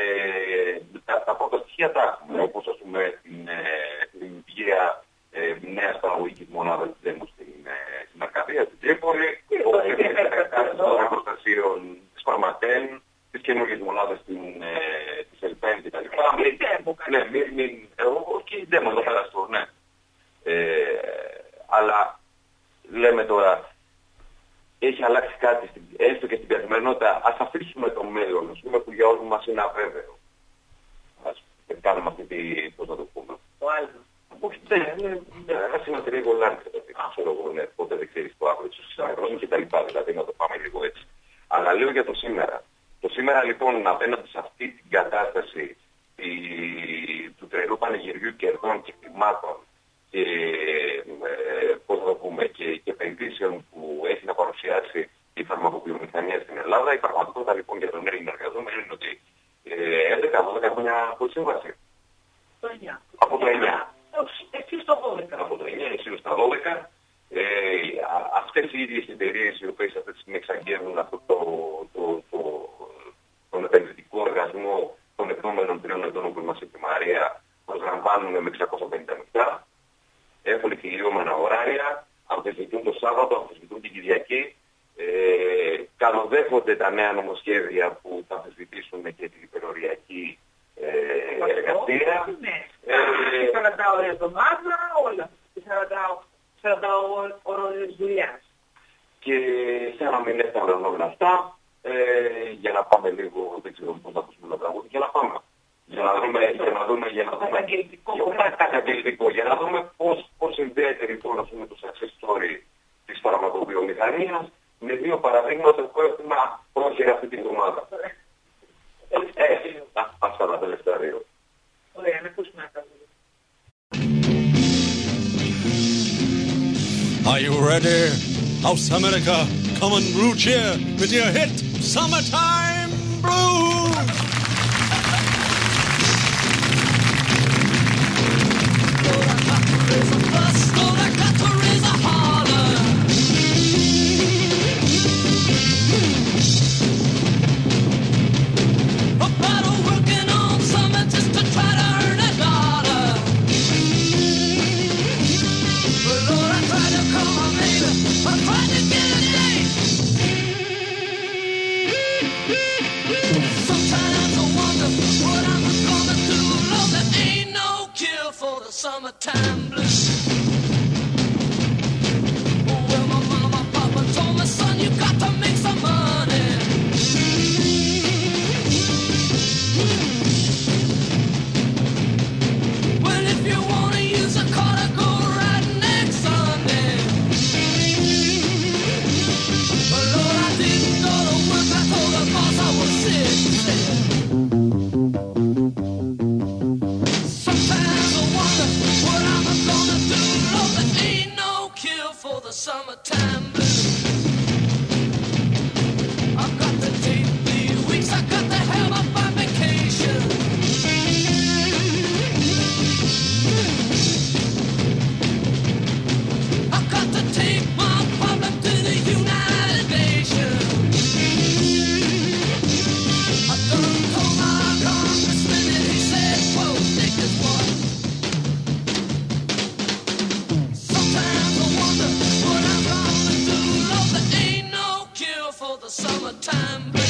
τα πρώτα στοιχεία τα έχουμε, όπως ας πούμε την δημιουργία νέας παραγωγικής μονάδας της ΔΕΜΟ στην Αρκαδία, στην Τρίπολη, όπως και των εργοστασίων της Pharmathen, τις καινούργιες μονάδες της ΕΛΠΕΝ κτλ. Ναι, και η ΔΕΜΟ εδώ πέρα στο, ναι. Αλλά λέμε τώρα, έχει αλλάξει κάτι, έστω και στην καθημερινότητα, ας αφήσουμε το μέλλον, ας πούμε, που για όλους μας είναι αβέβαιο. Ας κάνουμε αυτή τη, πώς να το πούμε. Το άλλο. Όχι, ας είμαστε λίγο λάρκες, ξέρω εγώ, ναι, ποτέ δεν ξέρεις το αύριο, ίσως συναγρώνει και τα λοιπά, δηλαδή να το πάμε λίγο έτσι. Αλλά λέω για το σήμερα. Το σήμερα λοιπόν απέναντι σε αυτή την κατάσταση του τρελού πανηγυριού κερδών και κτημάτων και, πώς θα το πούμε, και επενδύσεων που έχει να παρουσιάσει η φαρμακοβιομηχανία στην Ελλάδα, η πραγματικότητα λοιπόν για τον Έλληνα εργαζόμενο είναι ότι 11-12 χρόνια από σύμβαση. Από το 9. Από το 9 εσύ στα 12. Αυτές οι ίδιες εταιρείες οι οποίες αυτή τη στιγμή εξαγγέλνουν αυτό τον επενδυτικό εργασμό των επόμενων 3 ετών που μας είπε η Μαρία Κυριακή. Καλοδέχονται τα νέα νομοσχέδια που θα αμφισβητήσουν και την υπεροριακή εργασία. 40 ώρες εβδομάδα, όλα. 40 ώρες δουλειάς. Και σαν να μην έφτανε όλα αυτά, για να πάμε λίγο, δεν ξέρω πώς θα ακούσουμε τα τραγούδια, για να πάμε. Για να δούμε πώς συνδέεται λοιπόν το success story της φαρμακοβιομηχανίας με δύο παραδείγματα που έχουμε πρόχειρα αυτή την εβδομάδα. Αυτά τα τελευταία δύο. Ωραία, να ακούσουμε αυτά. Are you ready? Aus America, kommen Blue Cheer mit ihr Hit Summertime Blues. Summertime blues. Well, my mama, papa told me, son, you got to make some money. Well, if you want to use a car to go right next Sunday. But Lord, I didn't go to work. I told the boss I was sick. Summertime blues. I've got to take 3 weeks. I got to have my vacation. I've got to take my problem to the United Nations. I done told my congressman and he said, "Whoa, take this one." Sometimes I wonder what I'm gonna do. Lord, there ain't no cure for the summertime blues.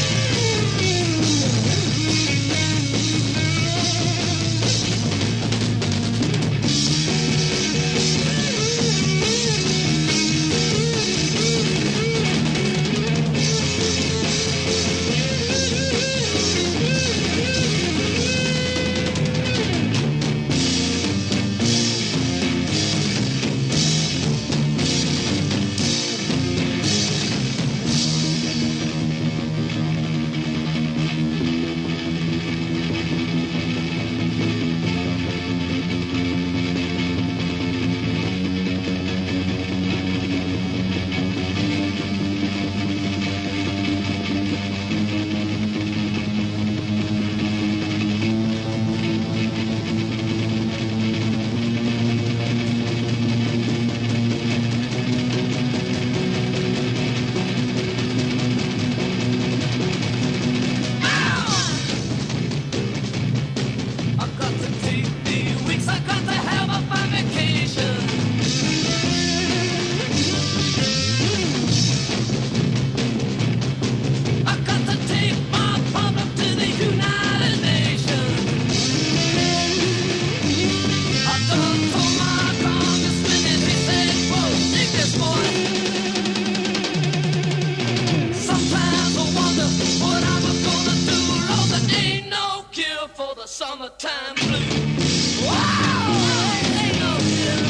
Summertime blues. Wow, ain't no cure.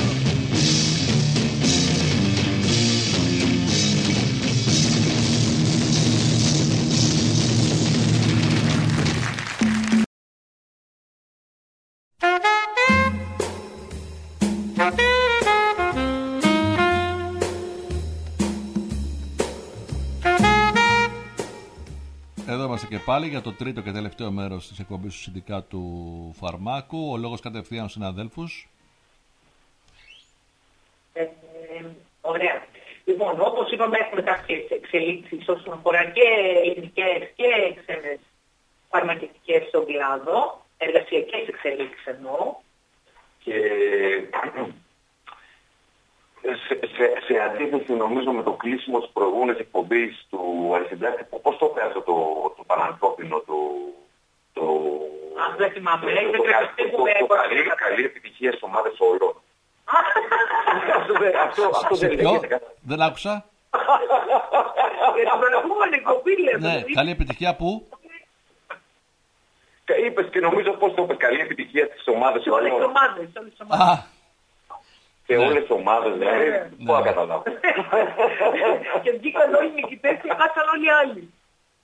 Εδώ είμαστε και πάλι για το τρίτο και τελευταίο μέρος της εκπομπής του Συνδικάτου Φαρμάκου. Ο λόγος κατευθείαν στους συναδέλφους. Ωραία. Λοιπόν, όπως είπαμε, έχουμε κάποιες εξελίξεις όσον αφορά και ελληνικές και ξένες φαρμακευτικές στον κλάδο, εργασιακές εξελίξεις εννοώ. Και σε αντίθεση νομίζω με το κλείσιμο της προηγούμενης εκπομπής του Αρισιντάκη, πώς το πέρασε το Πανανθρώπινο, Αν δεν θυμάμαι, καλή επιτυχία στις ομάδες όλων. Αυτό δεν λέγεται. Δεν άκουσα. Για την προηγούμενη εκπομπή λέμε. Ναι, καλή επιτυχία που. Είπες και νομίζω πώς το είπες, καλή επιτυχία στις ομάδες Σε όλες τις όλων. ομάδες. Σε όλες τις ομάδες, δηλαδή, πώς να καταλάβω. Και βγήκαν όλοι οι νικητές και χάσαν όλοι οι άλλοι.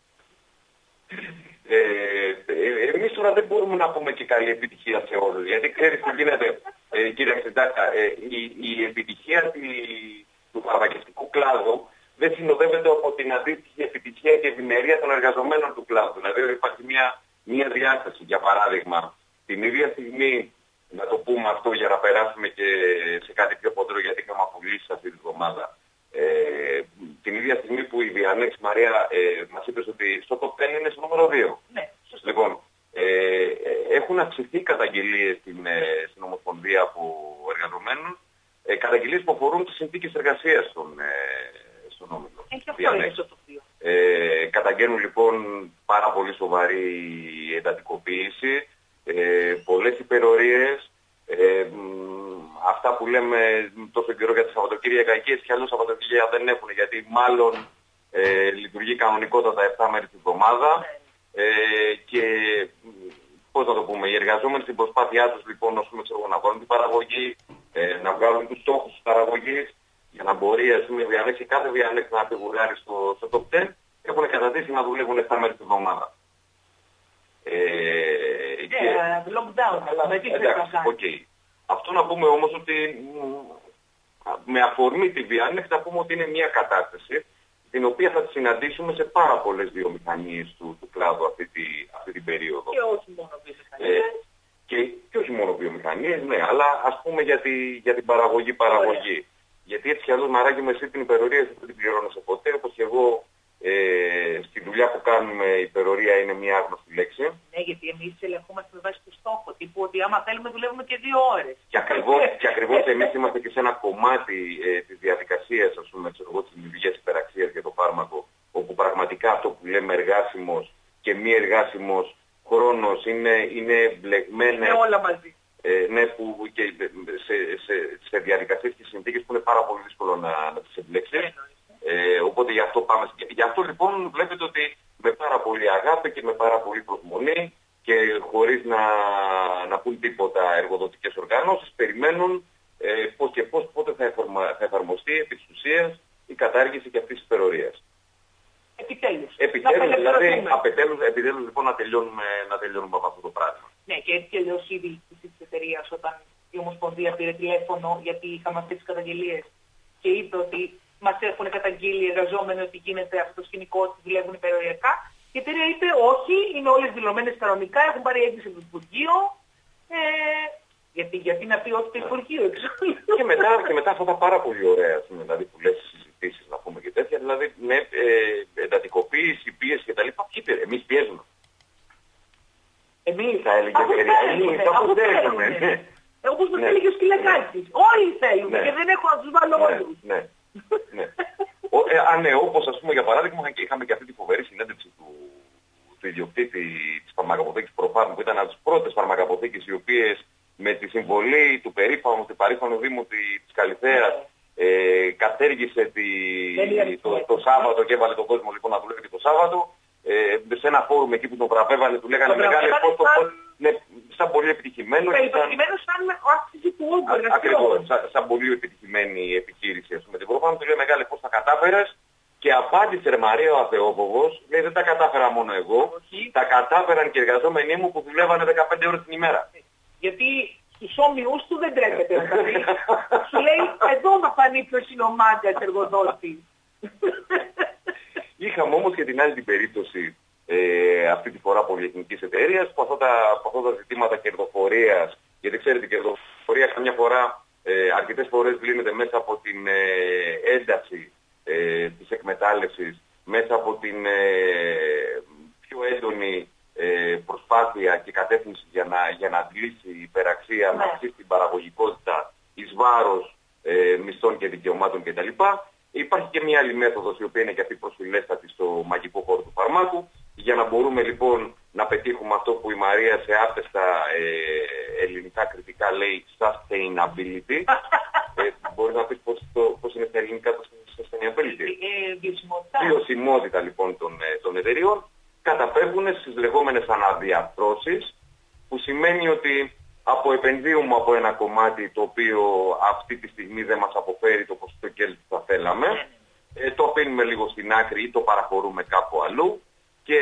Εμείς τώρα δεν μπορούμε να πούμε και καλή επιτυχία σε όλους. Γιατί ξέρεις τι γίνεται, κύριε Αξιντάκα, η επιτυχία του φαρμακευτικού κλάδου δεν συνοδεύεται από την αντίστοιχη επιτυχία και ευημερία των εργαζομένων του κλάδου. Δηλαδή υπάρχει μια διάσταση. Για παράδειγμα, την ίδια στιγμή, να το πούμε αυτό για να περάσουμε και σε κάτι πιο χοντρό, γιατί είχαμε απολύσει αυτή τη βδομάδα. Την ίδια στιγμή που η Διανέξ Μαρία μας είπε ότι στο top 10 είναι στο νούμερο 2. Ναι, σωστό. Λοιπόν, έχουν αυξηθεί καταγγελίες στην Ομοσπονδία από εργαζομένων, καταγγελίες που αφορούν τις συνθήκες εργασίας στον Όμιλο. Και αυτό είναι στο τοπίο. Καταγγέλνουν λοιπόν πάρα πολύ σοβαρή εντατικοποίηση, πολλές υπερορίες, αυτά που λέμε τόσο καιρό για τις Σαββατοκύριακα, εκεί και άλλως Σαββατοκύριακα δεν έχουν, γιατί μάλλον λειτουργεί κανονικότατα 7 μέρες την εβδομάδα. Και πώς να το πούμε, οι εργαζόμενοι στην προσπάθειά τους λοιπόν να βγάλουν την παραγωγή, να βγάλουν τους στόχους της παραγωγής, για να μπορεί κάθε Διανέξη να πηγουράρει στο top 10, έχουν κατατήσει να δουλεύουν 7 μέρες την εβδομάδα. Lockdown, αλλά με τι πρέπει να κάνει. Αυτό να πούμε όμως ότι με αφορμή τη Διανέξη θα πούμε ότι είναι μια κατάσταση την οποία θα τη συναντήσουμε σε πάρα πολλές βιομηχανίες του κλάδου αυτή την περίοδο. Και όχι μόνο βιομηχανίες. Και όχι μόνο βιομηχανίες, ναι, αλλά ας πούμε για την παραγωγή. Γιατί έτσι κι αλλιώς, Μαράκι μου, εσύ την υπερορία δεν την πληρώνεσαι ποτέ, όπως και εγώ στη δουλειά που κάνουμε η υπερορία είναι μια άγνωστη λέξη. Ναι, γιατί εμείς ελεγχόμαστε με βάση το στόχο, τύπου ότι άμα θέλουμε δουλεύουμε και 2 ώρες. Και ακριβώς εμείς είμαστε και σε ένα κομμάτι της διαδικασίας, ας πούμε, της λειτουργίας υπεραξίας για το φάρμακο, όπου πραγματικά αυτό που λέμε εργάσιμος και μη εργάσιμος χρόνος είναι μπλεγμένα. Είναι όλα μαζί. Ναι, που και σε διαδικασίες και συνθήκες που είναι πάρα πολύ δύσκολο να τις εμπλέξεις. Οπότε γι' αυτό λοιπόν βλέπετε ότι με πάρα πολύ αγάπη και με πάρα πολύ προσμονή και χωρίς να πούν τίποτα εργοδοτικές οργανώσεις, περιμένουν πώς και πότε θα εφαρμοστεί επί της ουσίας η κατάργηση και αυτής της υπερορίας. Επιτέλους δηλαδή, επιτέλους λοιπόν να τελειώνουμε από αυτό το πράγμα. Ναι, και έτσι και αλλιώς η διοίκηση της εταιρείας, όταν η Ομοσπονδία πήρε τηλέφωνο, γιατί είχαμε αυτές τις καταγγελίες και είπε ότι μας έχουν καταγγείλει οι εργαζόμενοι ότι γίνεται αυτό το σκηνικό, ότι δουλεύουν υπεροριακά. Η εταιρεία είπε όχι, είναι όλες δηλωμένες κανονικά, έχουν πάρει έγκριση από το Υπουργείο. Γιατί να πει όχι το Υπουργείο, και μετά αυτά τα πάρα πολύ ωραία, δηλαδή που λες συζητήσεις, να πούμε και τέτοια, δηλαδή με εντατικοποίηση, πίεση κτλ. Εμείς πιέζουμε. Εμείς θα έλεγε εμείς αποτέλεσμα. Όπως μας έλεγε ο Σκυλακάκης. Όλοι θέλουμε και δεν έχω να τους βάλω όλους. Ναι. Ναι, όπως ας πούμε για παράδειγμα είχαμε και αυτή τη φοβερή συνέντευξη του ιδιοκτήτη της φαρμακαποθήκης Προφάρμ, που ήταν από τις πρώτες φαρμακαποθήκες οι οποίες με τη συμβολή του περήφανου Δήμου της Καλυθέας κατέργησε το Σάββατο και έβαλε τον κόσμο λοιπόν να δουλεύει και το Σάββατο. Σε ένα φόρουμ εκεί που τον βραβεύανε του λέγανε μεγάλη σαν πολύ επιτυχημένο. Επιτυχημένος σαν αύξηση του όγκου. Ακριβώς, σαν πολύ επιτυχημένη επιχείρηση. Ας πούμε, την προφάνω του λέει μεγάλη πώς τα κατάφερες και απάντησε ρε Μαρία ο Αθεόφοβος, λέει δεν τα κατάφερα μόνο εγώ, τα κατάφεραν και οι εργαζόμενοι μου που δουλεύανε 15 ώρες την ημέρα. Γιατί στους όμοιους του δεν τρέπεται να τα πει. Σου λέει εδώ θα φανεί ποιος είναι ο μάγκας εργοδότης. Είχαμε όμως και την άλλη την περίπτωση αυτή τη φορά πολυεθνικής εταιρείας που αυτά τα ζητήματα κερδοφορίας, γιατί ξέρετε η κερδοφορία καμιά φορά αρκετές φορές βλύνεται μέσα από την ένταση της εκμετάλλευσης, μέσα από την πιο έντονη προσπάθεια και κατεύθυνση για να αντλήσει υπεραξία, να αυξήσει την παραγωγικότητα εις βάρος μισθών και δικαιωμάτων κτλ. Υπάρχει και μια άλλη μέθοδος, η οποία είναι και αυτή προσφυλέστατη στο μαγικό χώρο του φαρμάκου, για να μπορούμε λοιπόν να πετύχουμε αυτό που η Μαρία σε άπτεστα ελληνικά κριτικά λέει sustainability. Μπορείς να πεις πώς είναι στα ελληνικά το sustainability. Βιωσιμότητα λοιπόν των εταιριών. Καταφεύγουν στις λεγόμενες αναδιαρθρώσεις, που σημαίνει ότι επενδύουμε από ένα κομμάτι το οποίο αυτή τη στιγμή δεν μας αποφέρει το ποσοστό κέρδους που θα θέλαμε, το αφήνουμε λίγο στην άκρη ή το παραχωρούμε κάπου αλλού και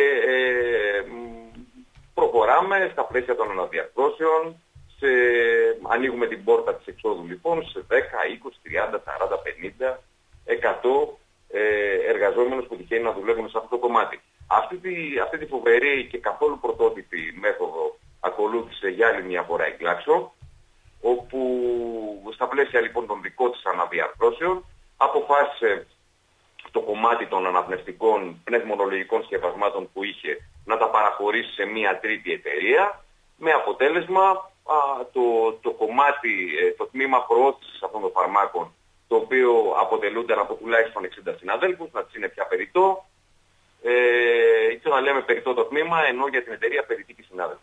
προχωράμε στα πλαίσια των αναδιαρθρώσεων, ανοίγουμε την πόρτα της εξόδου λοιπόν σε 10, 20, 30, 40, 50, 100 εργαζόμενους που τυχαίνει να δουλεύουν σε αυτό το κομμάτι. Αυτή τη φοβερή και καθόλου πρωτότυπη μέθοδο ακολούθησε για άλλη μια φορά η Glaxo, όπου στα πλαίσια λοιπόν των δικών της αναδιαρθρώσεων αποφάσισε το κομμάτι των αναπνευστικών πνευμονολογικών σκευασμάτων που είχε να τα παραχωρήσει σε μια τρίτη εταιρεία, με αποτέλεσμα το κομμάτι, το τμήμα προώθησης αυτών των φαρμάκων, το οποίο αποτελούνται από τουλάχιστον 60 συναδέλφους, να τις είναι πια περιττό, και να λέμε περιττό το τμήμα, ενώ για την εταιρεία περιττή και συνάδελφοι.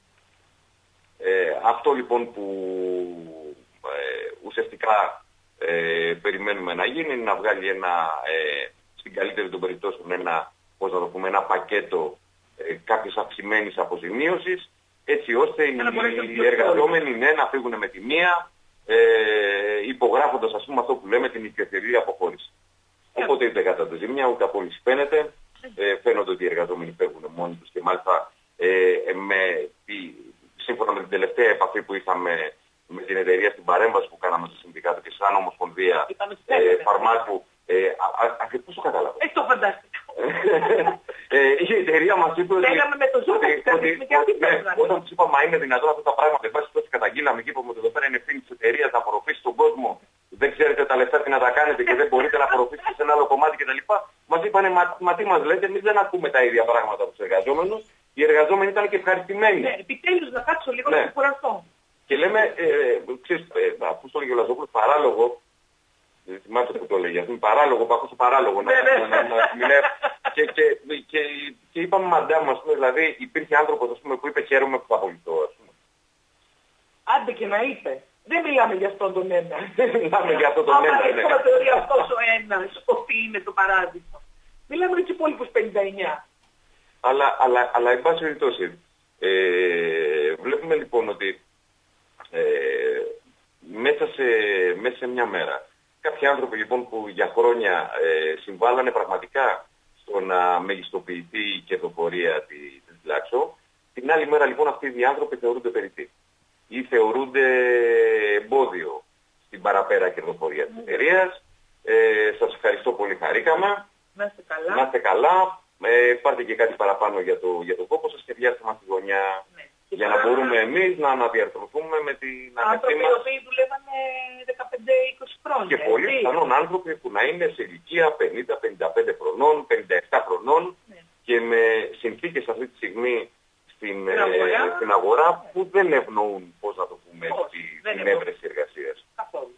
Αυτό λοιπόν που ουσιαστικά περιμένουμε να γίνει είναι να βγάλει στην καλύτερη των περιπτώσεων ένα πακέτο κάποιες αυξημένης αποζημίωσης, έτσι ώστε οι εργαζόμενοι να φύγουν με τη μία, υπογράφοντας αυτό που λέμε την οικειοθελή αποχώρηση. Οπότε ούτε κατά το ζημιά ούτε απόλυση φαίνεται. Φαίνονται ότι οι εργαζόμενοι φεύγουν μόνοι τους και μάλιστα σύμφωνα με την τελευταία επαφή που είχαμε με την εταιρεία στην παρέμβαση που κάναμε στο συνδικάτο και σαν Ομοσπονδία Φαρμάκου, πώς το κατάλαβα. Το φαντάστηκα. Η εταιρεία μας είπε ότι όταν τους είπαμε είναι δυνατόν αυτά τα πράγματα, εν πάση περιπτώσει καταγγείλαμε και είπαμε ότι εδώ πέρα είναι ευθύνη της εταιρείας να απορροφήσει τον κόσμο, δεν ξέρετε τα λεφτά τι να τα κάνετε και δεν μπορείτε να απορροφήσετε σε ένα άλλο κομμάτι κτλ. Μας είπανε, μα τι μας λέτε, εμείς δεν ακούμε τα ίδια πράγματα από τους εργαζόμενους. Οι εργαζόμενοι ήταν και ευχαριστημένοι. Ναι, επιτέλους να κάτσω λίγο να κουραστώ. Και λέμε, ξέρεις, αφού στο έλεγε ο Λαζόπουλος, παράλογο, δεν θυμάστε που το έλεγε, αυτό είναι παράλογο, που ακούσω παράλογο. Και είπαμε μαντάμ, ας πούμε, δηλαδή υπήρχε άνθρωπος που είπε χαίρομαι που θα απολυθώ, ας πούμε. Άντε και να είπε. Δεν μιλάμε για αυτόν τον ένα. Μιλάμε για αυτόν τον ένα. Αν δεν θεωρεί αυτός ο ένας ότι είναι το παράδειγμα. Μιλάμε για τους υπόλοιπους 59. Αλλά εν πάση περιπτώσει, βλέπουμε λοιπόν ότι μέσα σε μια μέρα κάποιοι άνθρωποι λοιπόν που για χρόνια συμβάλλανε πραγματικά στο να μεγιστοποιηθεί η κερδοφορία της Glaxo, την άλλη μέρα λοιπόν αυτοί οι άνθρωποι θεωρούνται περιττοί ή θεωρούνται εμπόδιο στην παραπέρα κερδοφορία της εταιρείας. Σας ευχαριστώ πολύ, χαρήκαμε. Να είστε καλά. Να είστε καλά. Πάρτε και κάτι παραπάνω για το κόπο σας και βιάστε μας τη γωνιά, για να μπορούμε εμείς να αναδιαρθρωθούμε με την αναπτύξη μας. Άνθρωποι που δουλεύανε 15-20 χρόνια. Και πολλοί πιθανόν άνθρωποι που να είναι σε ηλικία 50-55 χρονών, 57 χρονών και με συνθήκες αυτή τη στιγμή στην αγορά που δεν ευνοούν, πώς να το πούμε, την έβρεση εργασίας. Καθόλου.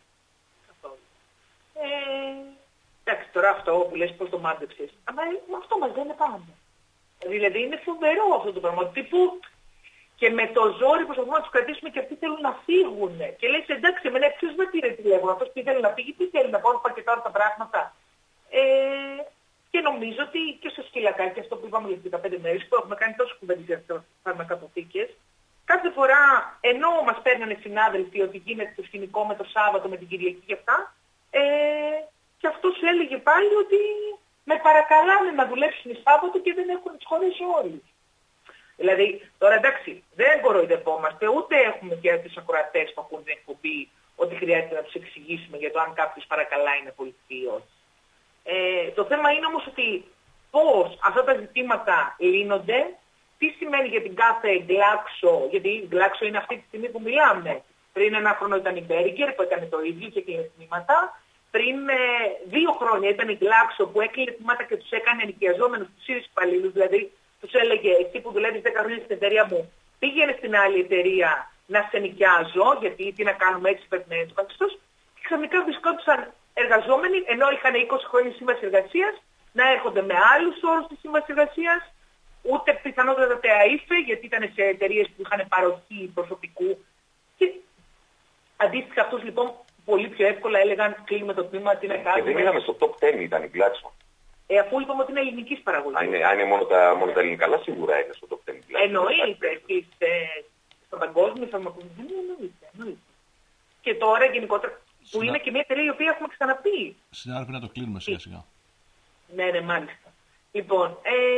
Εντάξει, τώρα αυτό που λες πώς το μάντεψες, αλλά αυτό μας δεν είναι πάνω. Δηλαδή είναι φοβερό αυτό το πράγμα, τύπου και με το ζόρι προσπαθούμε να τους κρατήσουμε και αυτοί θέλουν να φύγουν. Και λες εντάξει, εμένα ποιος με πήρε τηλέφωνο, αυτός που θέλει να φύγει, τι θέλει να πω, πακετάρω τα πράγματα. Και νομίζω ότι και στο σκυλακάκι, αυτό που είπαμε για τις 15 μέρες, που έχουμε κάνει τόσο κουβέντες για τις φαρμακαποθήκες, κάθε φορά ενώ μας παίρνανε συνάδελφοι ότι γίνεται το σκηνικό με το Σάββατο, με την Κυριακή και αυτά, και αυτός έλεγε πάλι ότι με παρακαλάνε να δουλέψουν Σάββατο και δεν έχουν τις χώρες όλοι. Δηλαδή, τώρα εντάξει, δεν κοροϊδευόμαστε, ούτε έχουμε και τις ακροατές που ακούν την εκπομπή ότι χρειάζεται να τους εξηγήσουμε για το αν κάποιος παρακαλάει να πολιτική ή όχι. Το θέμα είναι όμως ότι πώς αυτά τα ζητήματα λύνονται, τι σημαίνει για την κάθε Glaxo, γιατί η Glaxo είναι αυτή τη στιγμή που μιλάμε. Πριν ένα χρόνο ήταν η Berger που έκανε το ίδιο και έκλεινε τμήματα. Πριν 2 χρόνια ήταν η Glaxo που έκλεινε τμήματα και τους έκανε ενοικιαζόμενους τους ίδιους υπαλλήλους. Δηλαδή τους έλεγε εσύ που δουλεύεις 10 χρόνια στην εταιρεία μου, πήγαινε στην άλλη εταιρεία να σε νοικιάζω, γιατί τι να κάνουμε έτσι πρέπει να είναι το καθεστώς. ξαφνικά βρισκόντουσαν εργαζόμενοι, ενώ είχαν 20 χρόνια σύμβαση εργασίας, να έρχονται με άλλους όρους της σύμβασης εργασίας, ούτε πιθανότατα ΤΑΙΦΕ, γιατί ήταν σε εταιρείες που είχαν παροχή προσωπικού. Και αντίστοιχα αυτούς λοιπόν πολύ πιο εύκολα έλεγαν κλείνουμε το τμήμα, τι να κάνουμε. Και δεν είδαμε στο top 10 ήταν η Glaxo. Αφού είπαμε ότι είναι ελληνικής παραγωγής. Αν είναι μόνο τα ελληνικά, αλλά σίγουρα είναι στο top 10. Εννοείται. Στο παγκόσμιο φαρμακοβιομηχανία εννοείται. Και τώρα γενικότερα που είναι και μια εταιρεία η οποία έχουμε ξαναπεί. Συνάδελφοι, να το κλείνουμε σιγά σιγά. Ναι, μάλιστα. Λοιπόν,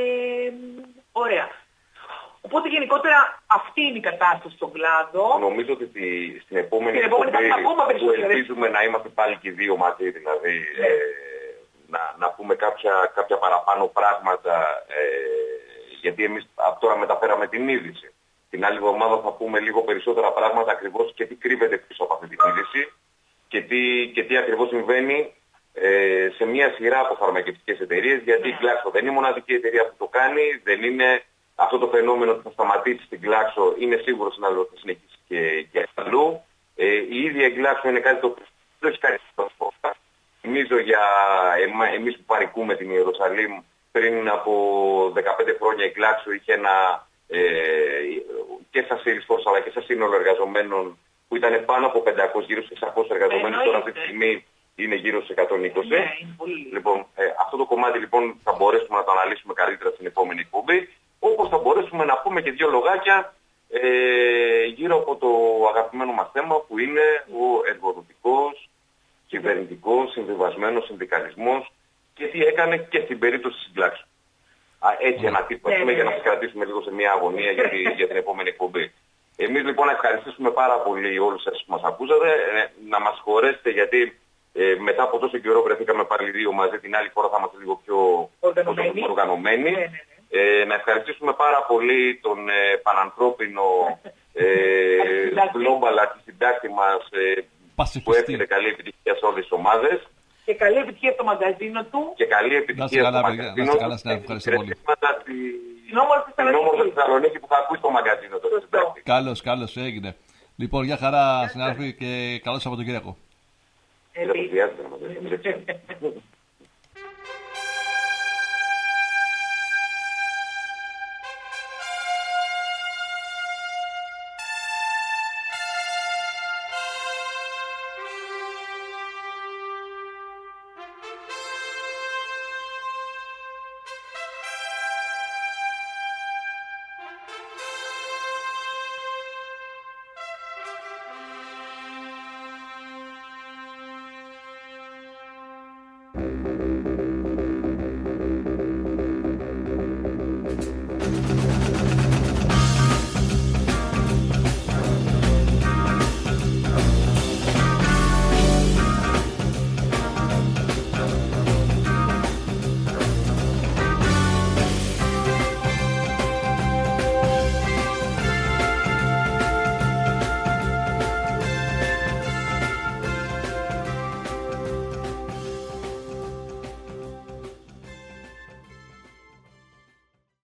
ωραία. Οπότε γενικότερα αυτή είναι η κατάσταση στον κλάδο. Νομίζω ότι στην επόμενη εκπομπή που ελπίζουμε να είμαστε πάλι και οι δύο μαζί, δηλαδή να πούμε κάποια παραπάνω πράγματα, γιατί εμείς τώρα μεταφέραμε την είδηση. Την άλλη εβδομάδα θα πούμε λίγο περισσότερα πράγματα ακριβώς και τι κρύβεται πίσω από αυτή την είδηση και τι ακριβώς συμβαίνει σε μια σειρά από φαρμακευτικές εταιρείες, γιατί η Glaxo δεν είναι η μοναδική εταιρεία που το κάνει, δεν είναι αυτό το φαινόμενο που θα σταματήσει στην Glaxo, είναι σίγουρο ότι θα συνεχίσει και αλλού. Η ίδια η Glaxo είναι κάτι το οποίο δεν έχει κάνει πρόσφατα. Θυμίζω για εμείς που παρικούμε την Ιερουσαλήμ, πριν από 15 χρόνια η Glaxo είχε ένα και στα Salesforce αλλά και στα σύνολο εργαζομένων που ήταν πάνω από 500, γύρω στους 600 εργαζομένους, τώρα αυτή τη στιγμή είναι γύρω στους 120. Λοιπόν, αυτό το κομμάτι λοιπόν θα μπορέσουμε να το αναλύσουμε καλύτερα στην επόμενη εκπομπή, όπως θα μπορέσουμε να πούμε και δύο λογάκια γύρω από το αγαπημένο μας θέμα που είναι ο εργοδοτικός, κυβερνητικός, συμβιβασμένος συνδικαλισμός και τι έκανε και στην περίπτωση της Glaxo. Έτσι ένα τύπο, για να σας κρατήσουμε λίγο σε μια αγωνία για την επόμενη εκπομπή. Εμείς λοιπόν να ευχαριστήσουμε πάρα πολύ όλους σας που μας ακούσατε, να μας συγχωρέσετε γιατί μετά από τόσο καιρό βρεθήκαμε πάλι δύο μαζί, την άλλη φορά θα είμαστε λίγο πιο οργανωμένοι. Να ευχαριστήσουμε πάρα πολύ τον πανανθρώπινο Global συντάκτη μας που εύχεται καλή επιτυχία σε όλες τις ομάδες. Και καλή επιτυχία στο μαγκαζίνο του. Και καλή επιτυχία στο μαγκαζίνο του. Να σε ευχαριστώ πολύ. Στην όμορφη Θεσσαλονίκη που θα ακούσει το μαγκαζίνο του. Καλώς έγινε. Λοιπόν, για χαρά συνάδελφοι και καλό Σαββατοκύριακο. Ευχαριστώ.